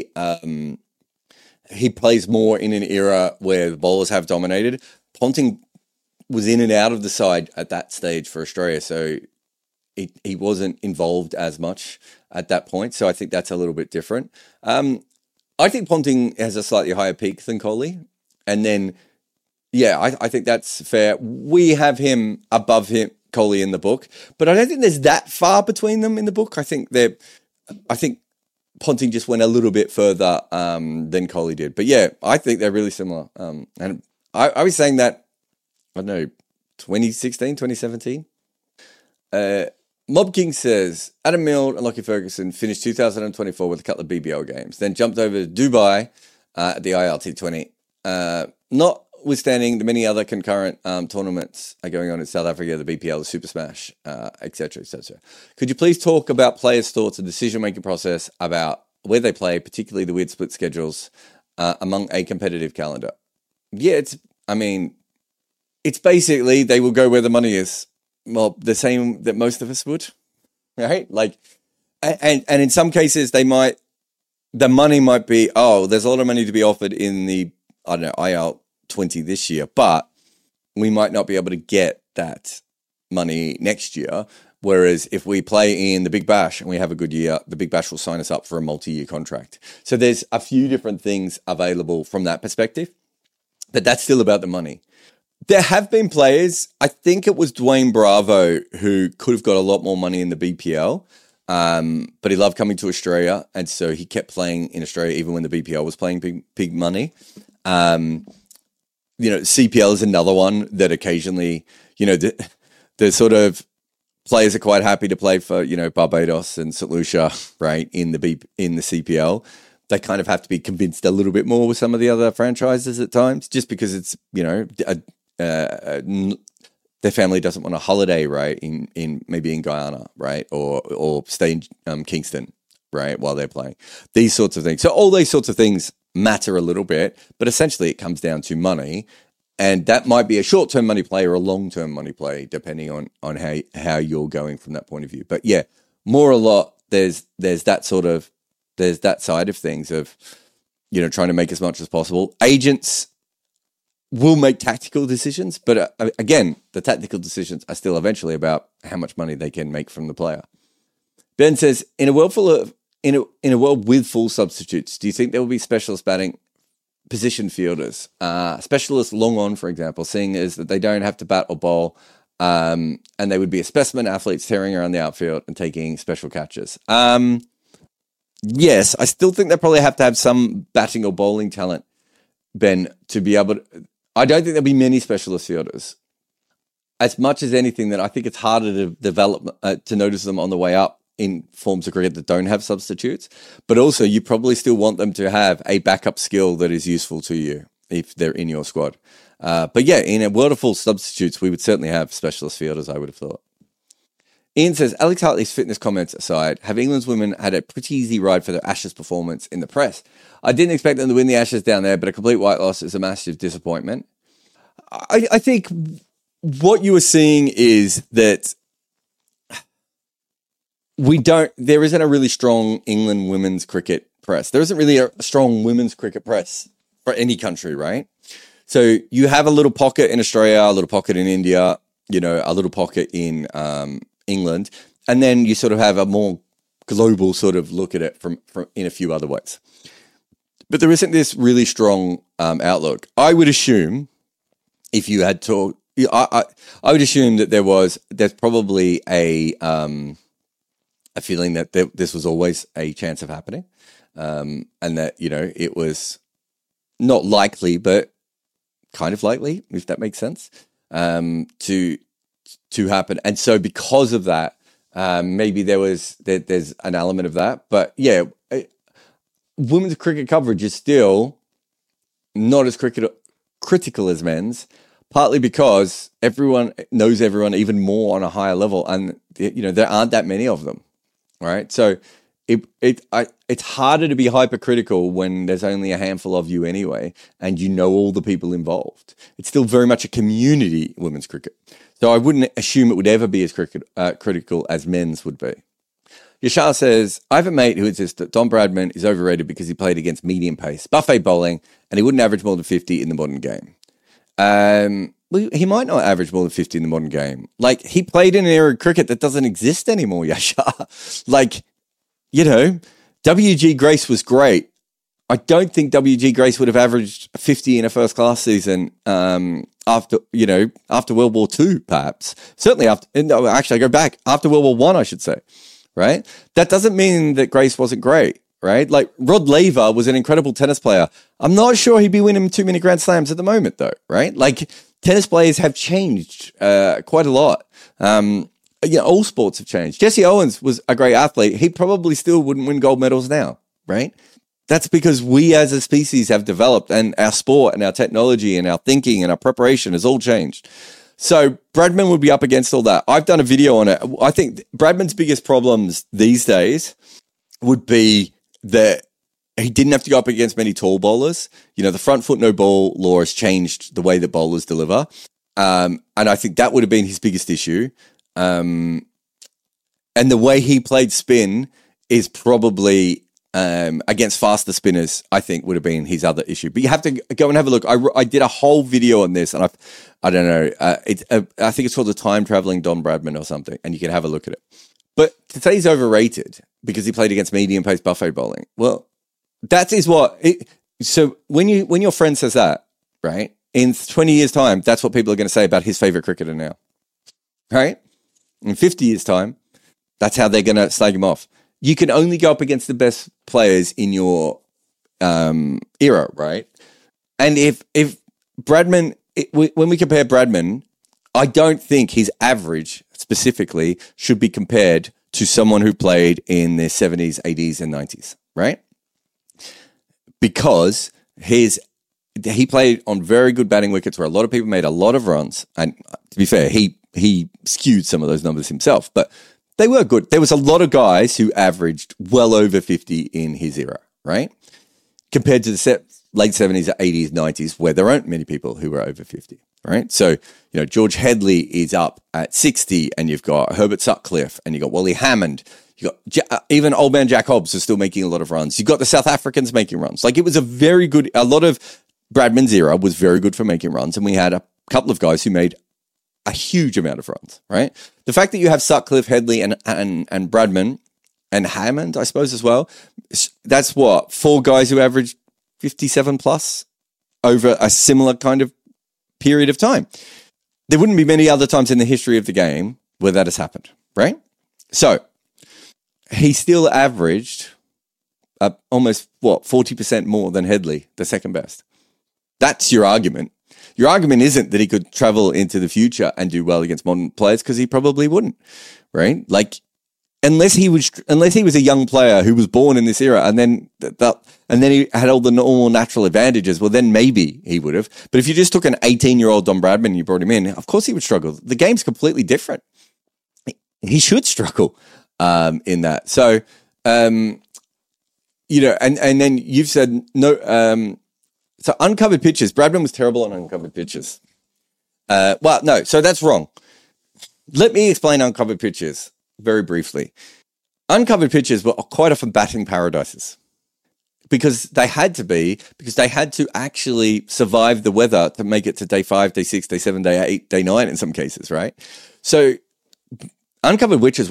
S1: he plays more in an era where the bowlers have dominated. Ponting was in and out of the side at that stage for Australia, so he wasn't involved as much at that point. So I think that's a little bit different. I think Ponting has a slightly higher peak than Kohli, and then Yeah, I think that's fair. We have him above him, Coley, in the book, but I don't think there's that far between them in the book. I think Ponting just went a little bit further than Coley did. But yeah, I think they're really similar. And I was saying that, I don't know, 2016, 2017. Mob King says, Adam Milne and Lockie Ferguson finished 2024 with a couple of BBL games, then jumped over to Dubai at the ILT20. Notwithstanding the many other concurrent tournaments are going on in South Africa, the BPL, the Super Smash, etc., etc. Could you please talk about players' thoughts and decision-making process about where they play, particularly the weird split schedules among a competitive calendar? Yeah, it's basically they will go where the money is. Well, the same that most of us would, right? Like, and in some cases the money might be, there's a lot of money to be offered in the, I don't know, IL20 this year, but we might not be able to get that money next year. Whereas if we play in the Big Bash and we have a good year, the Big Bash will sign us up for a multi-year contract. So there's a few different things available from that perspective, but that's still about the money. There have been players, I think it was Dwayne Bravo, who could have got a lot more money in the BPL, but he loved coming to Australia, and so he kept playing in Australia even when the BPL was playing big money. CPL is another one that occasionally, the sort of players are quite happy to play for, Barbados and St. Lucia, right, in the CPL. They kind of have to be convinced a little bit more with some of the other franchises at times, just because it's, their family doesn't want a holiday, right, in maybe in Guyana, right, or stay in Kingston, right, while they're playing. These sorts of things. So all these sorts of things matter a little bit, but essentially it comes down to money, and that might be a short-term money play or a long-term money play, depending on how you're going from that point of view. But yeah, more or lot, there's that side of things of, trying to make as much as possible. Agents will make tactical decisions, but again, the tactical decisions are still eventually about how much money they can make from the player. Ben says, in a world with full substitutes, do you think there will be specialist batting position fielders, specialist long on, for example, seeing as that they don't have to bat or bowl, and they would be a specimen athletes tearing around the outfield and taking special catches? Yes, I still think they probably have to have some batting or bowling talent, Ben, to be able to. I don't think there'll be many specialist fielders. As much as anything, that I think it's harder to develop, to notice them on the way up in forms of cricket that don't have substitutes. But also, you probably still want them to have a backup skill that is useful to you if they're in your squad. But yeah, in a world of full substitutes, we would certainly have specialist fielders, I would have thought. Ian says, Alex Hartley's fitness comments aside, have England's women had a pretty easy ride for their Ashes performance in the press? I didn't expect them to win the Ashes down there, but a complete white loss is a massive disappointment. I think what you are seeing is that there isn't a really strong England women's cricket press. There isn't really a strong women's cricket press for any country, right? So you have a little pocket in Australia, a little pocket in India, a little pocket in England, and then you sort of have a more global sort of look at it from in a few other ways. But there isn't this really strong outlook. I would assume, if you had to, I would assume that there's probably a feeling that this was always a chance of happening, and that it was not likely, but kind of likely, if that makes sense, to happen. And so because of that, maybe there's an element of that. But yeah, women's cricket coverage is still not as critical as men's, partly because everyone knows everyone even more on a higher level, and there aren't that many of them, right? So it's harder to be hypercritical when there's only a handful of you anyway, and all the people involved. It's still very much a community, women's cricket. So I wouldn't assume it would ever be as critical as men's would be. Yashar says, I have a mate who insists that Don Bradman is overrated because he played against medium pace, buffet bowling, and he wouldn't average more than 50 in the modern game. He might not average more than 50 in the modern game. Like, he played in an era of cricket that doesn't exist anymore, Yashar. WG Grace was great. I don't think WG Grace would have averaged 50 in a first class season after World War II, perhaps. Certainly I go back after World War I should say, right? That doesn't mean that Grace wasn't great, right? Like Rod Laver was an incredible tennis player. I'm not sure he'd be winning too many Grand Slams at the moment though, right? Like tennis players have changed quite a lot. All sports have changed. Jesse Owens was a great athlete. He probably still wouldn't win gold medals now, right? That's because we as a species have developed, and our sport and our technology and our thinking and our preparation has all changed. So Bradman would be up against all that. I've done a video on it. I think Bradman's biggest problems these days would be that he didn't have to go up against many tall bowlers. You know, the front foot no ball law has changed the way that bowlers deliver. And I think that would have been his biggest issue. And the way he played spin is probably against faster spinners, I think would have been his other issue. But you have to go and have a look. I did a whole video on this, and I don't know. I think it's called The Time Traveling Don Bradman or something, and you can have a look at it. But to say he's overrated because he played against medium pace buffet bowling, well, that is what. So when your friend says that, right, in 20 years' time, that's what people are going to say about his favorite cricketer now, right? In 50 years' time, that's how they're going to slag him off. You can only go up against the best players in your era, right? And if Bradman, when we compare Bradman, I don't think his average specifically should be compared to someone who played in the 70s, 80s, and 90s, right? Because he played on very good batting wickets where a lot of people made a lot of runs. And to be fair, he skewed some of those numbers himself, but they were good. There was a lot of guys who averaged well over 50 in his era, right? Compared to the late 70s, 80s, 90s, where there aren't many people who were over 50, right? So, George Headley is up at 60, and you've got Herbert Sutcliffe, and you've got Wally Hammond. You got even old man Jack Hobbs is still making a lot of runs. You've got the South Africans making runs. Like, it was a lot of Bradman's era was very good for making runs, and we had a couple of guys who made a huge amount of runs, right? The fact that you have Sutcliffe, Headley, and Bradman, and Hammond, I suppose, as well, that's what, 4 guys who averaged 57 plus over a similar kind of period of time. There wouldn't be many other times in the history of the game where that has happened, right? So he still averaged almost, 40% more than Headley, the second best. That's your argument. Your argument isn't that he could travel into the future and do well against modern players, because he probably wouldn't, right? Like, unless he was a young player who was born in this era, and then he had all the normal natural advantages, well, then maybe he would have. But if you just took an 18-year-old Don Bradman and you brought him in, of course he would struggle. The game's completely different. He should struggle in that. So, and then you've said no. So uncovered pitches, Bradman was terrible on uncovered pitches. So that's wrong. Let me explain uncovered pitches very briefly. Uncovered pitches were quite often batting paradises because they had to actually survive the weather to make it to day 5, day 6, day 7, day 8, day 9 in some cases, right? So uncovered pitches,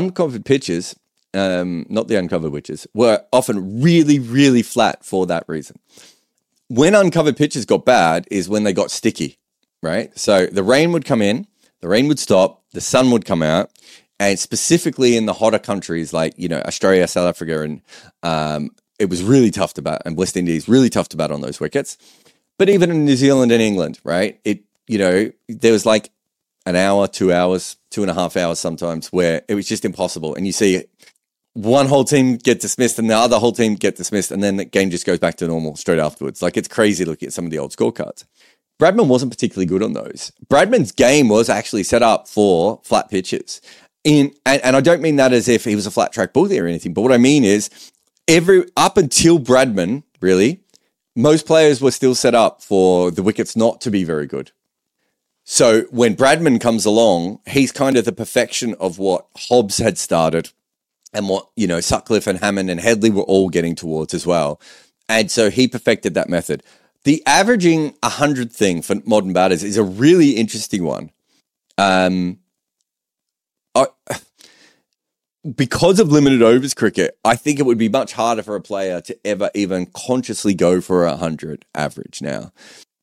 S1: not the uncovered pitches, were often really, really flat for that reason. When uncovered pitches got bad is when they got sticky, right? So the rain would come in, the rain would stop, the sun would come out, and specifically in the hotter countries like, Australia, South Africa, and it was really tough to bat, and West Indies, really tough to bat on those wickets. But even in New Zealand and England, right, there was like an hour, 2 hours, 2.5 hours sometimes where it was just impossible. And you see one whole team get dismissed and the other whole team get dismissed, and then the game just goes back to normal straight afterwards. Like, it's crazy looking at some of the old scorecards. Bradman wasn't particularly good on those. Bradman's game was actually set up for flat pitches. And I don't mean that as if he was a flat track bully or anything, but what I mean is up until Bradman, really, most players were still set up for the wickets not to be very good. So when Bradman comes along, he's kind of the perfection of what Hobbs had started, and what, Sutcliffe and Hammond and Headley were all getting towards as well. And so he perfected that method. The averaging 100 thing for modern batters is a really interesting one. because of limited overs cricket, I think it would be much harder for a player to ever even consciously go for 100 average now.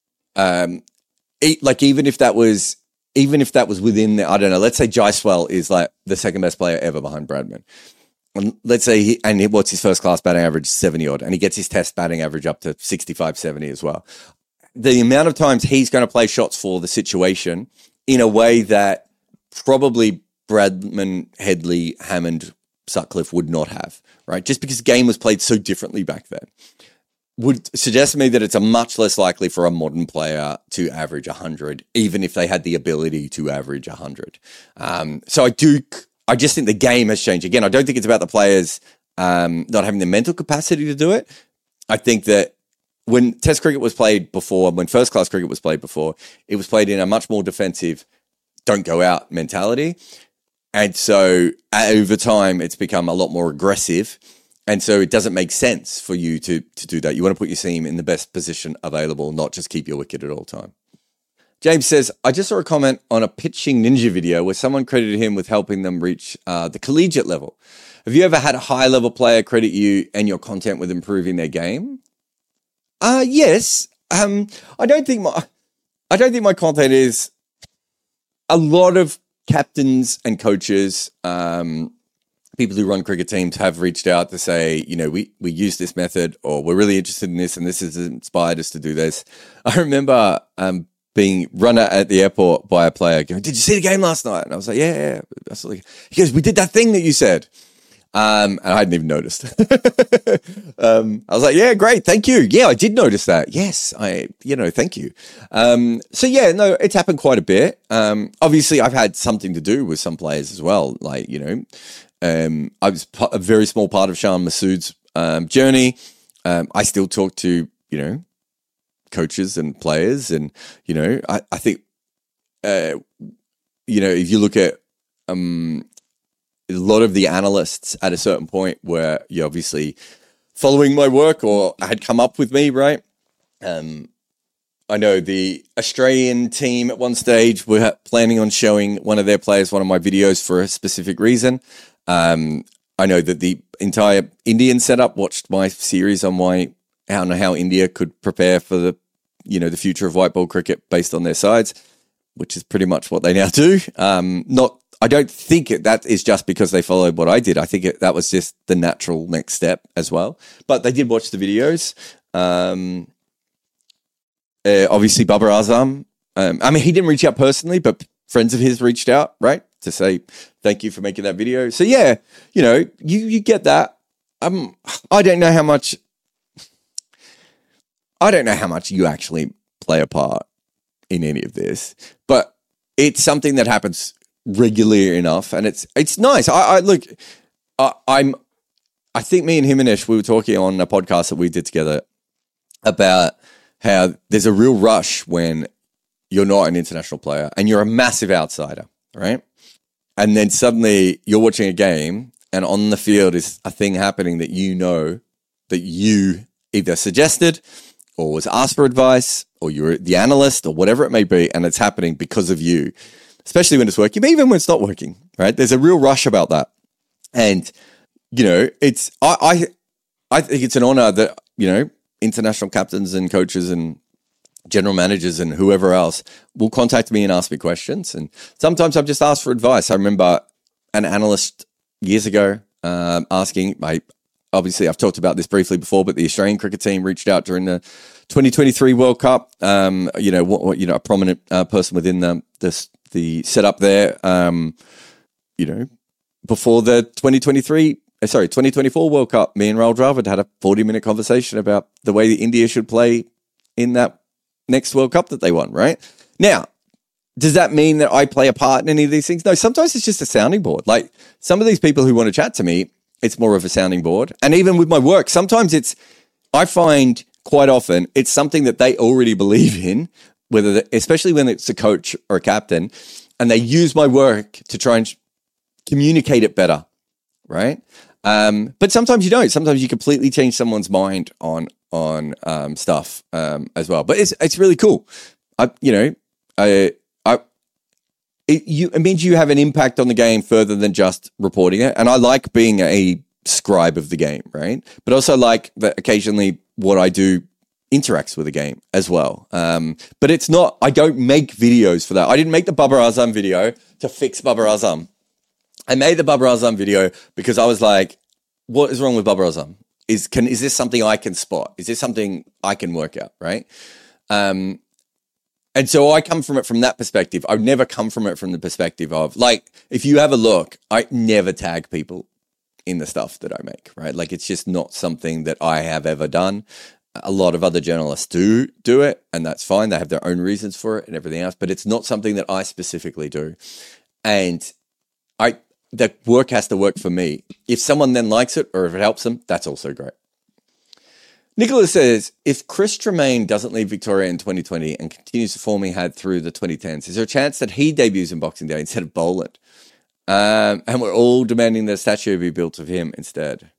S1: Even if that was within the, I don't know, let's say Jaiswal is like the second best player ever behind Bradman. And let's say what's his first class batting average? 70 odd. And he gets his test batting average up to 65, 70 as well. The amount of times he's going to play shots for the situation in a way that probably Bradman, Headley, Hammond, Sutcliffe would not have, right? Just because the game was played so differently back then. Would suggest to me that it's a much less likely for a modern player to average 100, even if they had the ability to average 100. So I just think the game has changed. Again, I don't think it's about the players not having the mental capacity to do it. I think that when Test cricket was played before, when first class cricket was played before, it was played in a much more defensive, don't go out mentality. And so over time, it's become a lot more aggressive. And so it doesn't make sense for you to do that. You want to put your team in the best position available, not just keep your wicket at all time. James says, I just saw a comment on a pitching ninja video where someone credited him with helping them reach the collegiate level. Have you ever had a high level player credit you and your content with improving their game? Yes. I don't think my content is a lot of captains and coaches, people who run cricket teams have reached out to say, we use this method, or we're really interested in this, and this has inspired us to do this. I remember being run at the airport by a player going, did you see the game last night? And I was like, yeah. He goes, we did that thing that you said. And I hadn't even noticed. I was like, yeah, great. Thank you. Yeah, I did notice that. Yes, thank you. It's happened quite a bit. Obviously I've had something to do with some players as well. Like, I was a very small part of Shan Masood's journey. I still talk to, coaches and players. And, I think, if you look at a lot of the analysts at a certain point where you're obviously following my work or had come up with me, right? I know the Australian team at one stage were planning on showing one of their players one of my videos for a specific reason. I know that the entire Indian setup watched my series on how India could prepare for the future of white ball cricket based on their sides, which is pretty much what they now do. I don't think that is just because they followed what I did. I think that was just the natural next step as well. But they did watch the videos. Obviously, Babar Azam. He didn't reach out personally, but friends of his reached out, right, to say thank you for making that video. So yeah, you get that. I don't know how much you actually play a part in any of this, but it's something that happens regularly enough, and it's nice. I think me and Himanesh, we were talking on a podcast that we did together about how there's a real rush when you're not an international player and you're a massive outsider, right? And then suddenly you're watching a game and on the field is a thing happening that that you either suggested or was asked for advice or you're the analyst or whatever it may be, and it's happening because of you. Especially when it's working, but even when it's not working, right? There's a real rush about that. And, it's, I think it's an honor that, international captains and coaches and general managers and whoever else will contact me and ask me questions. And sometimes I've just asked for advice. I remember an analyst years ago asking, obviously I've talked about this briefly before, but the Australian cricket team reached out during the 2023 World Cup. A prominent person within the setup there, before the 2024 World Cup, me and Rahul Dravid had a 40-minute conversation about the way India should play in that next World Cup that they won, right? Now, does that mean that I play a part in any of these things? No, sometimes it's just a sounding board. Like some of these people who want to chat to me, it's more of a sounding board. And even with my work, sometimes I find quite often it's something that they already believe in, especially when it's a coach or a captain, and they use my work to try and communicate it better, right? But sometimes you don't. Sometimes you completely change someone's mind on stuff as well. But it's really cool. it means you have an impact on the game further than just reporting it. And I like being a scribe of the game, right? But also like that occasionally what I do interacts with the game as well. But it's not, I don't make videos for that. I didn't make the Babar Azam video to fix Babar Azam. I made the Babar Azam video because I was like, what is wrong with Babar Azam? Is this something I can spot? Is this something I can work out, right? And so I come from it from that perspective. I've never come from it from the perspective of, like, if you have a look, I never tag people in the stuff that I make, right? Like, it's just not something that I have ever done. A lot of other journalists do it, and that's fine. They have their own reasons for it and everything else, but it's not something that I specifically do. And the work has to work for me. If someone then likes it or if it helps them, that's also great. Nicholas says, if Chris Tremaine doesn't leave Victoria in 2020 and continues the form he had through the 2010s, is there a chance that he debuts in Boxing Day instead of Boland? And we're all demanding that a statue be built of him instead.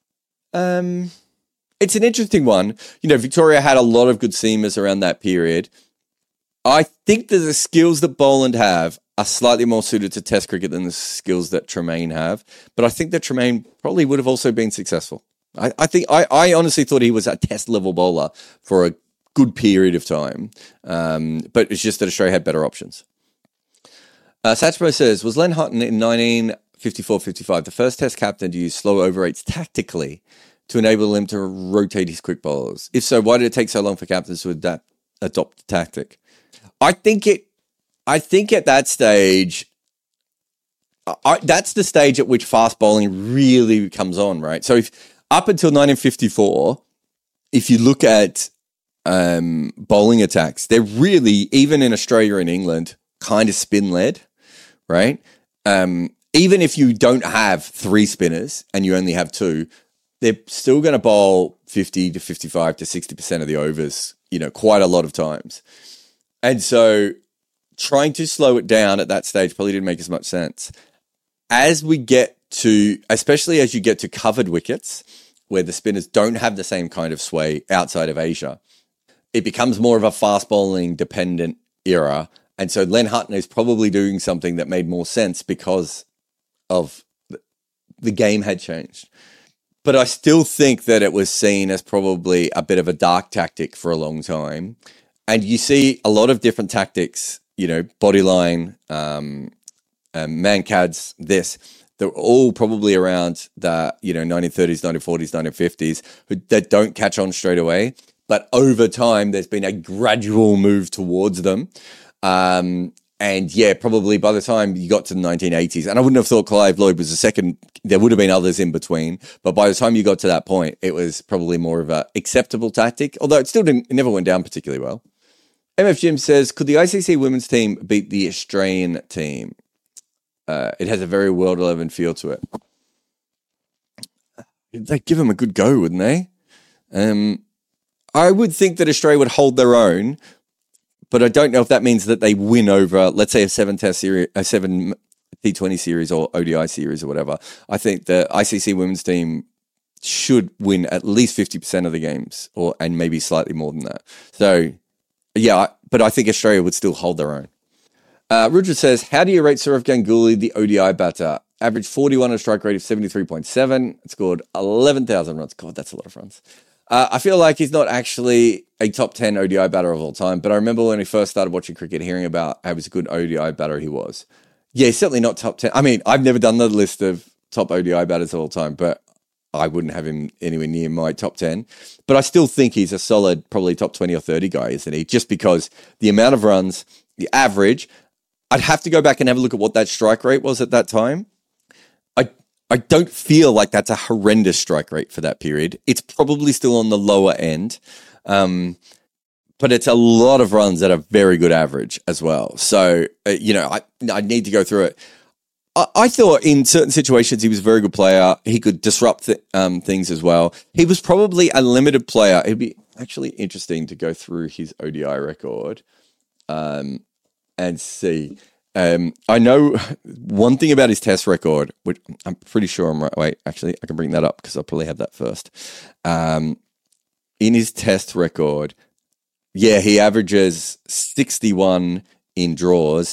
S1: It's an interesting one. You know, Victoria had a lot of good seamers around that period. I think that the skills that Boland have are slightly more suited to Test cricket than the skills that Tremaine have. But I think that Tremaine probably would have also been successful. I honestly thought he was a Test level bowler for a good period of time. But it's just that Australia had better options. Satchmo says, was Len Hutton in 1954-55 the first Test captain to use slow over eights tactically to enable him to rotate his quick bowlers? If so, why did it take so long for captains to adopt the tactic? I think at that stage, that's the stage at which fast bowling really comes on, right? So up until 1954, if you look at bowling attacks, they're really, even in Australia and England, kind of spin-led, right? Even if you don't have three spinners and you only have two, they're still going to bowl 50 to 55 to 60% of the overs, you know, quite a lot of times. And so trying to slow it down at that stage probably didn't make as much sense. As we get to, especially as you get to covered wickets, where the spinners don't have the same kind of sway outside of Asia, it becomes more of a fast bowling dependent era. And so Len Hutton is probably doing something that made more sense because of the game had changed. But I still think that it was seen as probably a bit of a dark tactic for a long time. And you see a lot of different tactics, you know, bodyline, Mancads, this. They're all probably around the, you know, 1930s, 1940s, 1950s that don't catch on straight away. But over time, there's been a gradual move towards them. And yeah, probably by the time you got to the 1980s, and I wouldn't have thought Clive Lloyd was the second, there would have been others in between, but by the time you got to that point, it was probably more of an acceptable tactic, although it never went down particularly well. MF Jim says, could the ICC women's team beat the Australian team? It has a very World 11 feel to it. They'd give them a good go, wouldn't they? I would think that Australia would hold their own, but I don't know if that means that they win over, let's say, a 7-test series, a 7 T20 series or ODI series or whatever. I think the ICC women's team should win at least 50% of the games, and maybe slightly more than that. So, yeah, but I think Australia would still hold their own. Rudra says, how do you rate Sourav Ganguly, the ODI batter? Average 41 and a strike rate of 73.7. It scored 11,000 runs. God, that's a lot of runs. I feel like he's not actually a top 10 ODI batter of all time, but I remember when he first started watching cricket, hearing about how he's a good ODI batter he was. Yeah, he's certainly not top 10. I mean, I've never done the list of top ODI batters of all time, but I wouldn't have him anywhere near my top 10. But I still think he's a solid, probably top 20 or 30 guy, isn't he? Just because the amount of runs, the average, I'd have to go back and have a look at what that strike rate was at that time. I don't feel like that's a horrendous strike rate for that period. It's probably still on the lower end, but it's a lot of runs at a very good average as well. So, I need to go through it. I thought in certain situations he was a very good player. He could disrupt things as well. He was probably a limited player. It'd be actually interesting to go through his ODI record and see. I know one thing about his test record, which I'm pretty sure I'm right. Wait, actually, I can bring that up because I'll probably have that first. In his test record, yeah, he averages 61 in draws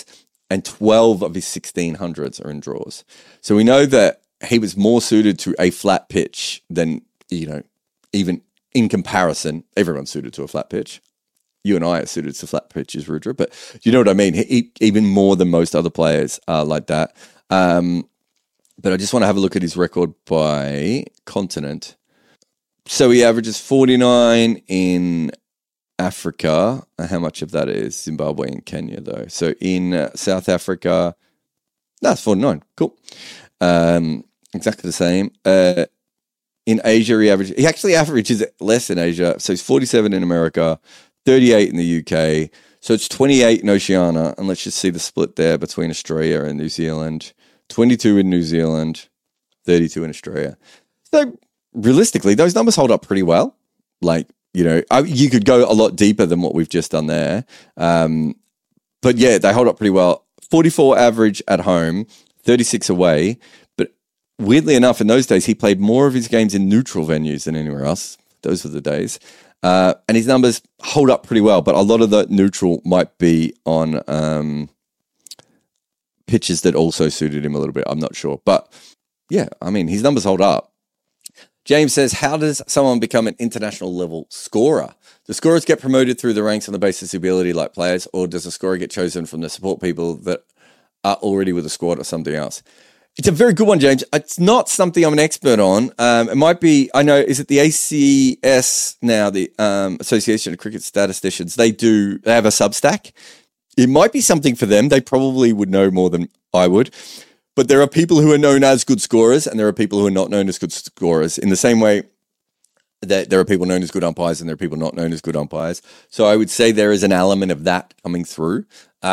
S1: and 12 of his 1600s are in draws. So we know that he was more suited to a flat pitch than, even in comparison, everyone's suited to a flat pitch. You and I are suited to flat pitches, Rudra, but you know what I mean? Even more than most other players are like that. But I just want to have a look at his record by continent. So he averages 49 in Africa. How much of that is Zimbabwe and Kenya, though? So in South Africa, that's 49. Cool. Exactly the same. In Asia, he actually averages less in Asia. So he's 47 in America, 38 in the UK. So it's 28 in Oceania. And let's just see the split there between Australia and New Zealand. 22 in New Zealand, 32 in Australia. So realistically, those numbers hold up pretty well. You could go a lot deeper than what we've just done there. But yeah, they hold up pretty well. 44 average at home, 36 away. But weirdly enough, in those days, he played more of his games in neutral venues than anywhere else. Those were the days. And his numbers hold up pretty well, but a lot of the neutral might be on pitches that also suited him a little bit. I'm not sure. But yeah, his numbers hold up. James says, how does someone become an international level scorer? Do scorers get promoted through the ranks on the basis of ability like players, or does a scorer get chosen from the support people that are already with the squad or something else? It's a very good one, James. It's not something I'm an expert on. It might be, I know, is it the ACS now, the Association of Cricket Statisticians? They have a Substack. It might be something for them. They probably would know more than I would. But there are people who are known as good scorers, and there are people who are not known as good scorers. In the same way that there are people known as good umpires and there are people not known as good umpires. So I would say there is an element of that coming through.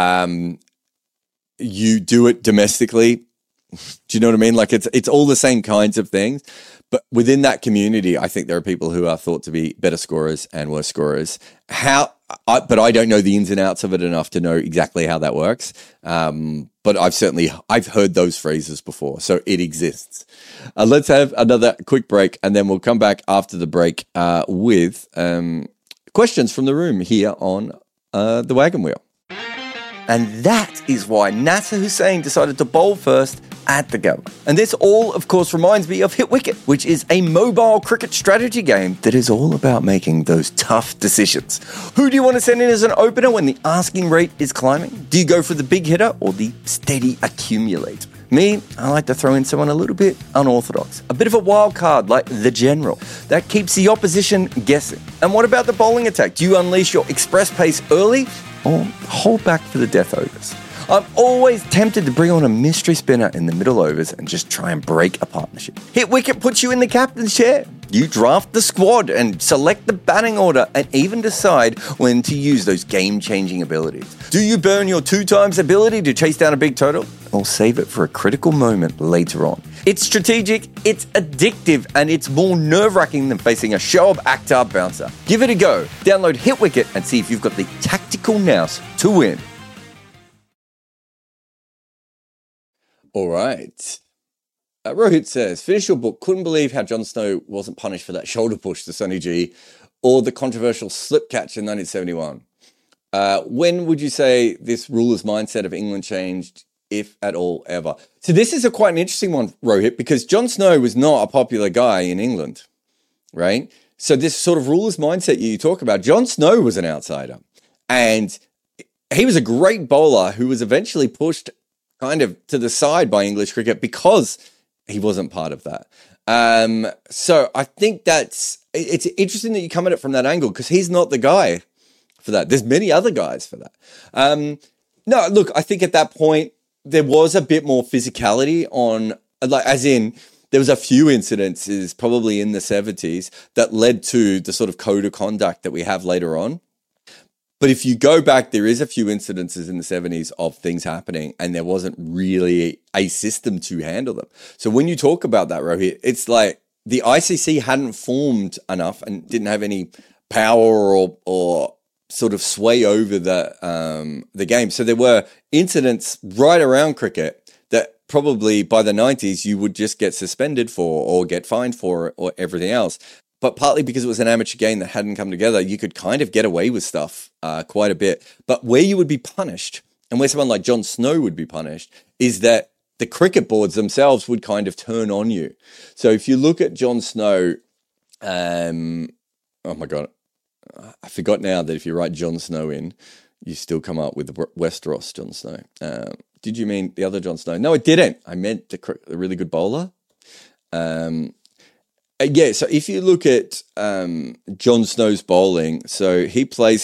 S1: You do it domestically. Do you know what I mean? Like it's all the same kinds of things. But within that community, I think there are people who are thought to be better scorers and worse scorers. But I don't know the ins and outs of it enough to know exactly how that works. But I've heard those phrases before, so it exists. Let's have another quick break, and then we'll come back after the break with questions from the room here on the Wagon Wheel. And that is why Nasser Hussain decided to bowl first at the Gabba. And this all, of course, reminds me of Hit Wicket, which is a mobile cricket strategy game that is all about making those tough decisions. Who do you want to send in as an opener when the asking rate is climbing? Do you go for the big hitter or the steady accumulator? Me, I like to throw in someone a little bit unorthodox. A bit of a wild card like the general. That keeps the opposition guessing. And what about the bowling attack? Do you unleash your express pace early or hold back for the death overs? I'm always tempted to bring on a mystery spinner in the middle overs and just try and break a partnership. Hit Wicket puts you in the captain's chair. You draft the squad and select the batting order and even decide when to use those game-changing abilities. Do you burn your 2x ability to chase down a big total, or save it for a critical moment later on? It's strategic, it's addictive, and it's more nerve-wracking than facing a show-up Akhtar bouncer. Give it a go. Download Hit Wicket and see if you've got the tactical nous to win. All right. Rohit says, finish your book. Couldn't believe how Jon Snow wasn't punished for that shoulder push to Sonny G or the controversial slip catch in 1971. When would you say this ruler's mindset of England changed, if at all, ever? So this is quite an interesting one, Rohit, because Jon Snow was not a popular guy in England, right? So this sort of ruler's mindset you talk about, Jon Snow was an outsider. And he was a great bowler who was eventually pushed kind of to the side by English cricket because he wasn't part of that. So I think it's interesting that you come at it from that angle because he's not the guy for that. There's many other guys for that. No, look, I think at that point there was a bit more physicality on, like, as in there was a few incidences probably in the 70s that led to the sort of code of conduct that we have later on. But if you go back, there is a few incidences in the 70s of things happening and there wasn't really a system to handle them. So when you talk about that, Rohit, it's like the ICC hadn't formed enough and didn't have any power or sort of sway over the game. So there were incidents right around cricket that probably by the 90s you would just get suspended for or get fined for or everything else. But partly because it was an amateur game that hadn't come together, you could kind of get away with stuff quite a bit. But where you would be punished and where someone like Jon Snow would be punished is that the cricket boards themselves would kind of turn on you. So if you look at Jon Snow, oh my God, I forgot now that if you write Jon Snow in, you still come up with the Westeros Jon Snow. Did you mean the other Jon Snow? No, I didn't. I meant the really good bowler. Yeah, so if you look at Jon Snow's bowling, so he plays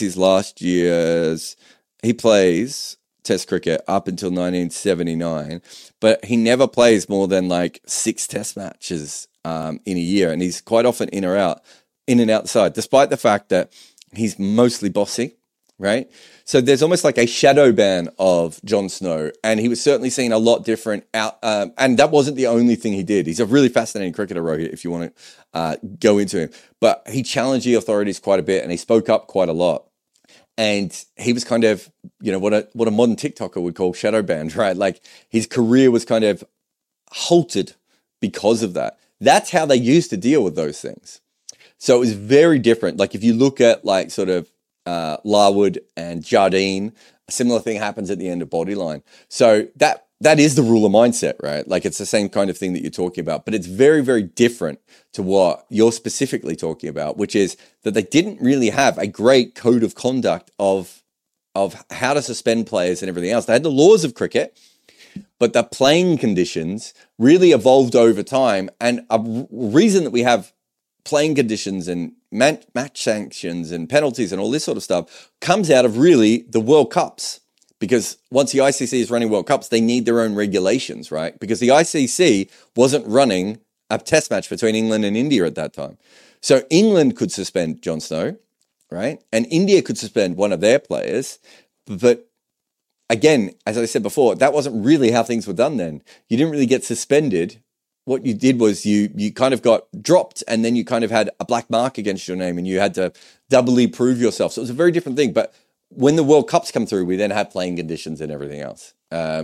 S1: Test cricket up until 1979, but he never plays more than like 6 Test matches in a year, and he's quite often in and outside, despite the fact that he's mostly bossy, right? So there's almost like a shadow ban of Jon Snow, and he was certainly seen a lot different out. And that wasn't the only thing he did. He's a really fascinating cricketer, Rohit, if you want to go into him. But he challenged the authorities quite a bit, and he spoke up quite a lot. And he was kind of, what a modern TikToker would call shadow banned, right? Like his career was kind of halted because of that. That's how they used to deal with those things. So it was very different. Like if you look at like sort of Larwood and Jardine, a similar thing happens at the end of Bodyline. So that is the ruler mindset, right? Like it's the same kind of thing that you're talking about, but it's very, very different to what you're specifically talking about, which is that they didn't really have a great code of conduct of how to suspend players and everything else. They had the laws of cricket, but the playing conditions really evolved over time. And a reason that we have playing conditions and match sanctions and penalties and all this sort of stuff comes out of really the World Cups. Because once the ICC is running World Cups, they need their own regulations, right? Because the ICC wasn't running a test match between England and India at that time. So England could suspend Jon Snow, right? And India could suspend one of their players. But again, as I said before, that wasn't really how things were done then. You didn't really get suspended. What you did was you kind of got dropped, and then you kind of had a black mark against your name, and you had to doubly prove yourself. So it was a very different thing. But when the World Cups come through, we then have playing conditions and everything else.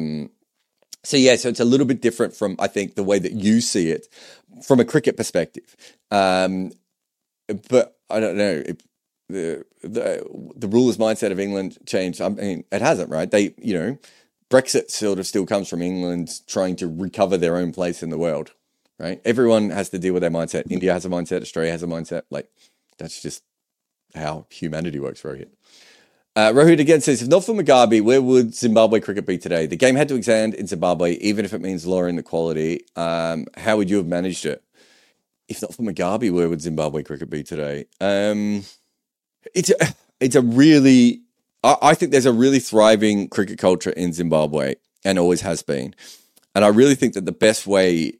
S1: So it's a little bit different from, I think, the way that you see it from a cricket perspective. But I don't know. The rulers' mindset of England changed. I mean, it hasn't, right? Brexit sort of still comes from England trying to recover their own place in the world, right? Everyone has to deal with their mindset. India has a mindset. Australia has a mindset. Like, that's just how humanity works, Rohit. Rohit again says, if not for Mugabe, where would Zimbabwe cricket be today? The game had to expand in Zimbabwe, even if it means lowering the quality. How would you have managed it? If not for Mugabe, where would Zimbabwe cricket be today? It's a really... I think there's a really thriving cricket culture in Zimbabwe, and always has been. And I really think that the best way...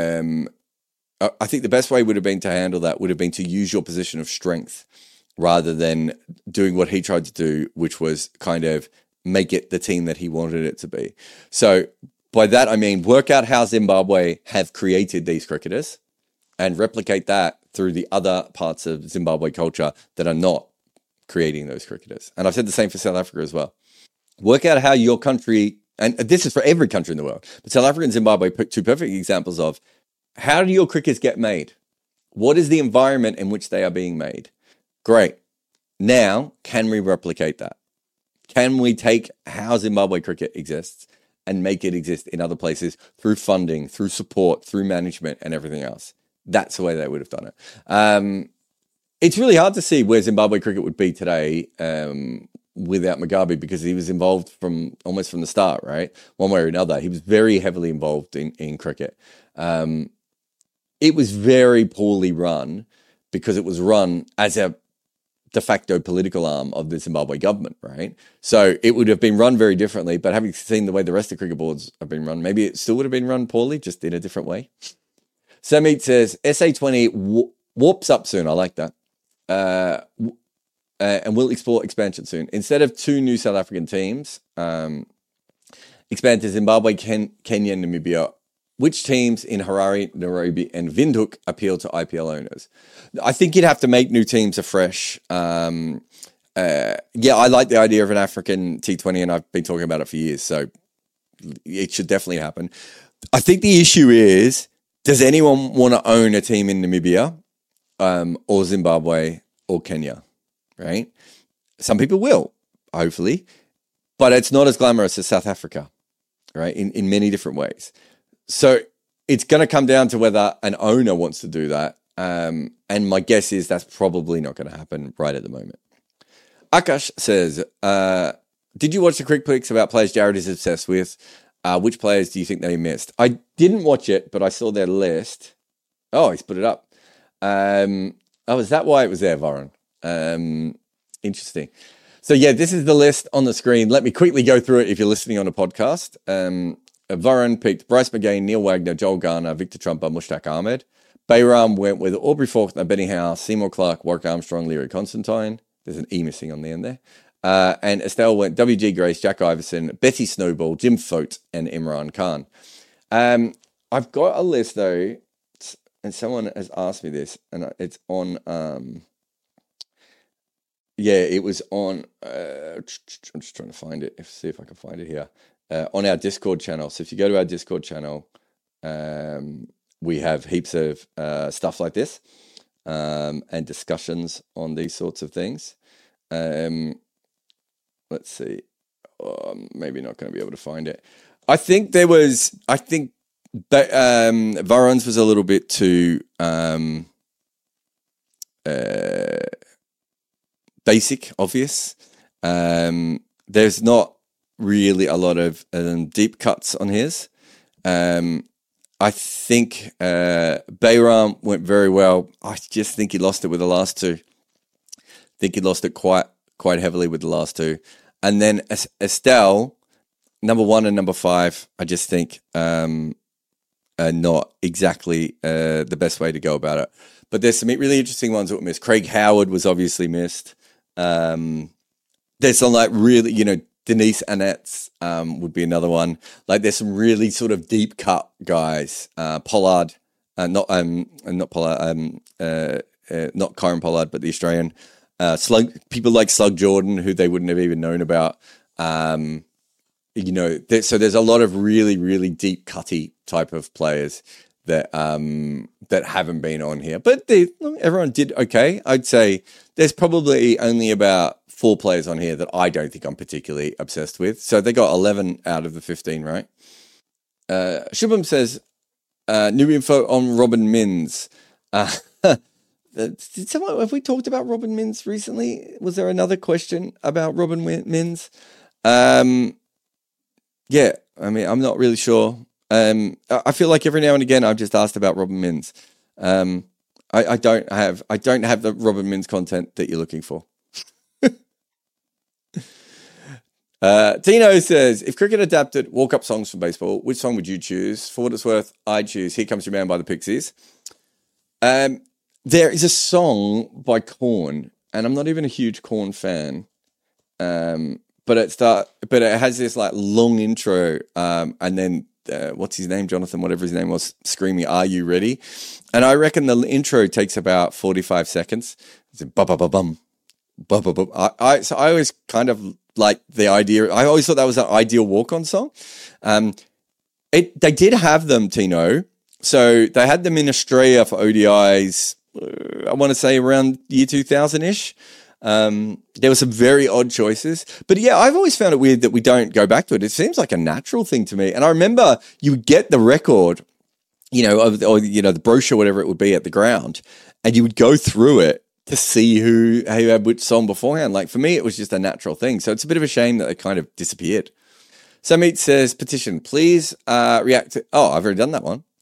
S1: I think the best way would have been to handle that would have been to use your position of strength rather than doing what he tried to do, which was kind of make it the team that he wanted it to be. So by that, I mean, work out how Zimbabwe have created these cricketers and replicate that through the other parts of Zimbabwe culture that are not creating those cricketers. And I've said the same for South Africa as well. Work out how your country, and this is for every country in the world, but South Africa and Zimbabwe put two perfect examples of how do your crickets get made? What is the environment in which they are being made? Great. Now, can we replicate that? Can we take how Zimbabwe cricket exists and make it exist in other places through funding, through support, through management and everything else? That's the way they would have done it. It's really hard to see where Zimbabwe cricket would be today without Mugabe, because he was involved almost from the start, right? One way or another. He was very heavily involved in cricket. It was very poorly run because it was run as a de facto political arm of the Zimbabwe government, right? So it would have been run very differently, but having seen the way the rest of cricket boards have been run, maybe it still would have been run poorly, just in a different way. Samit says, SA20 warps up soon. I like that. And we'll explore expansion soon. Instead of 2 new South African teams, expand to Zimbabwe, Kenya, and Namibia. Which teams in Harare, Nairobi, and Windhoek appeal to IPL owners? I think you'd have to make new teams afresh. I like the idea of an African T20, and I've been talking about it for years, so it should definitely happen. I think the issue is, does anyone want to own a team in Namibia or Zimbabwe or Kenya, right? Some people will, hopefully. but it's not as glamorous as South Africa, right? In many different ways. So it's going to come down to whether an owner wants to do that. And my guess is that's probably not going to happen right at the moment. Akash says, did you watch the Quick Picks about players Jared is obsessed with? Which players do you think they missed? I didn't watch it, but I saw their list. Oh, he's put it up. Is that why it was there, Varun? Interesting. So yeah, this is the list on the screen. Let me quickly go through it if you're listening on a podcast. Varun picked Bryce McGain, Neil Wagner, Joel Garner, Victor Trumper, Mushtaq Ahmed. Bayram went with Aubrey Faulkner, Benny Howe, Seymour Clark, Warwick Armstrong, Leary Constantine. There's an E missing on the end there. And Estelle went WG Grace, Jack Iverson, Betty Snowball, Jim Thote, and Imran Khan. I've got a list though, and someone has asked me this, and it's on. It was on. I'm just trying to find it. See if I can find it here on our Discord channel. So if you go to our Discord channel, we have heaps of stuff like this and discussions on these sorts of things. Let's see. Maybe not going to be able to find it. I think Varun's was a little bit too basic, obvious. There's not really a lot of deep cuts on his. I think Bayram went very well. I just think he lost it with the last two. I think he lost it quite heavily with the last two. And then Estelle, number 1 and number 5, I just think are not exactly the best way to go about it. But there's some really interesting ones that were missed. Craig Howard was obviously missed. There's some like really, Denise Annette's would be another one. Like there's some really sort of deep cut guys. Pollard, not Pollard, not Kyron Pollard, but the Australian. People like Slug Jordan, who they wouldn't have even known about. So there's a lot of really, really deep cutty type of players that haven't been on here. But everyone did okay. I'd say there's probably only about 4 players on here that I don't think I'm particularly obsessed with. So they got 11 out of the 15, right? Shubham says, new info on Robin Mins. Have we talked about Robin Mins recently? Was there another question about Robin Mins? I'm not really sure. I feel like every now and again I've just asked about Robin Mins. I don't have the Robin Mins content that you're looking for. Tino says, if cricket adapted walk-up songs from baseball, which song would you choose? For what it's worth, I'd choose Here Comes Your Man by the Pixies. There is a song by Korn, and I'm not even a huge Korn fan, but it has this like long intro, and then what's his name, Jonathan, whatever his name was, screaming, "Are you ready?" And I reckon the intro takes about 45 seconds. It's a ba-ba-ba-bum, ba-ba-bum. So I always kind of like the idea. I always thought that was an ideal walk-on song. They did have them, Tino. So they had them in Australia for ODIs, I want to say around year 2000-ish. There were some very odd choices. But yeah, I've always found it weird that we don't go back to it. It seems like a natural thing to me. And I remember you would get the record, or the brochure, whatever it would be at the ground, and you would go through it to see who had which song beforehand. Like for me, it was just a natural thing. So it's a bit of a shame that it kind of disappeared. Samit says, petition, please react to... Oh, I've already done that one.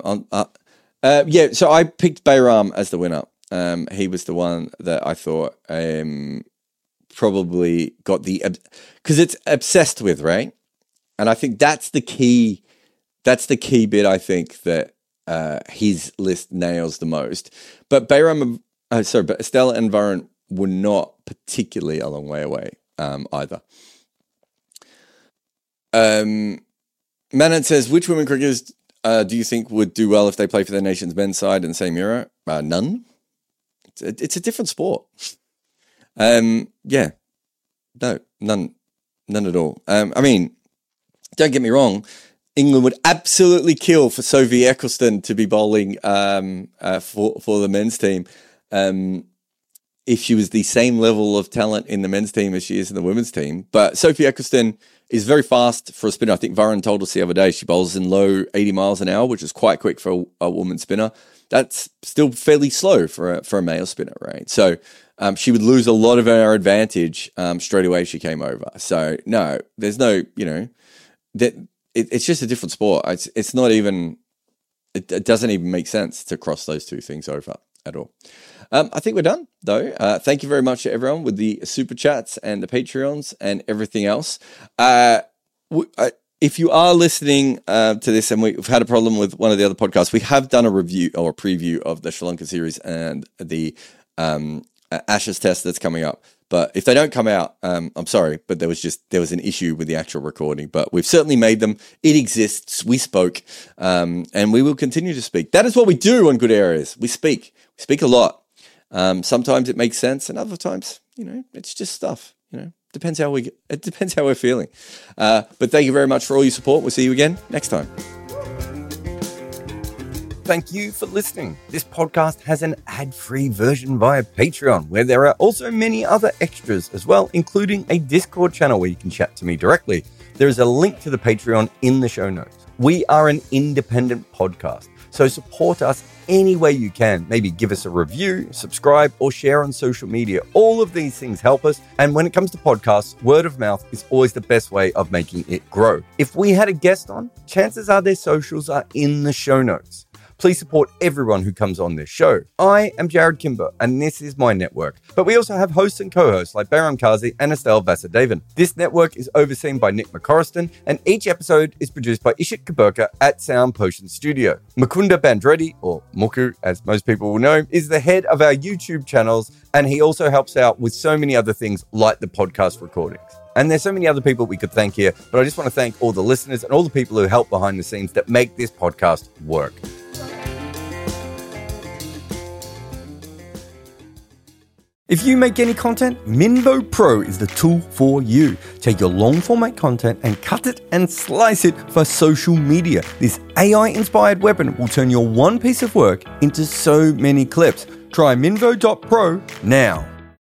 S1: So I picked Bayram as the winner. He was the one that I thought probably got because it's obsessed with, right? And I think that's the key bit, I think, that his list nails the most. But but Estelle and Varun were not particularly a long way away either. Manan says, which women cricketers do you think would do well if they play for their nation's men's side in the same era? None. It's a different sport. No, none at all. Don't get me wrong. England would absolutely kill for Sophie Eccleston to be bowling for the men's team. if she was the same level of talent in the men's team as she is in the women's team. But Sophie Eccleston is very fast for a spinner. I think Varun told us the other day she bowls in low 80 miles an hour, which is quite quick for a woman spinner. That's still fairly slow for a male spinner, right? So she would lose a lot of her advantage straight away she came over. So no, there's no, it's just a different sport. It's not even, it doesn't even make sense to cross those two things over at all. I think we're done, though. Thank you very much to everyone with the super chats and the Patreons and everything else. If you are listening to this and we've had a problem with one of the other podcasts, we have done a review or a preview of the Sri Lanka series and the Ashes test that's coming up. But if they don't come out, I'm sorry, but there was an issue with the actual recording. But we've certainly made them. It exists. We spoke, and we will continue to speak. That is what we do on Good Areas. We speak. We speak a lot. Sometimes it makes sense, and other times, it's just stuff. It depends how we're feeling. But thank you very much for all your support. We'll see you again next time. Thank you for listening. This podcast has an ad-free version via Patreon, where there are also many other extras as well, including a Discord channel where you can chat to me directly. There is a link to the Patreon in the show notes. We are an independent podcast, so support us any way you can. Maybe give us a review, subscribe, or share on social media. All of these things help us. And when it comes to podcasts, word of mouth is always the best way of making it grow. If we had a guest on, chances are their socials are in the show notes. Please support everyone who comes on this show. I am Jared Kimber, and this is my network. But we also have hosts and co-hosts like Baram Kazi and Estelle Vasudevan. This network is overseen by Nick McCorriston, and each episode is produced by Ishit Kaburka at Sound Potion Studio. Mukunda Bandreddi, or Muku as most people will know, is the head of our YouTube channels, and he also helps out with so many other things like the podcast recordings. And there's so many other people we could thank here, but I just want to thank all the listeners and all the people who help behind the scenes that make this podcast work. If you make any content, Minvo Pro is the tool for you. Take your long format content and cut it and slice it for social media. This AI-inspired weapon will turn your one piece of work into so many clips. Try Minvo.pro now.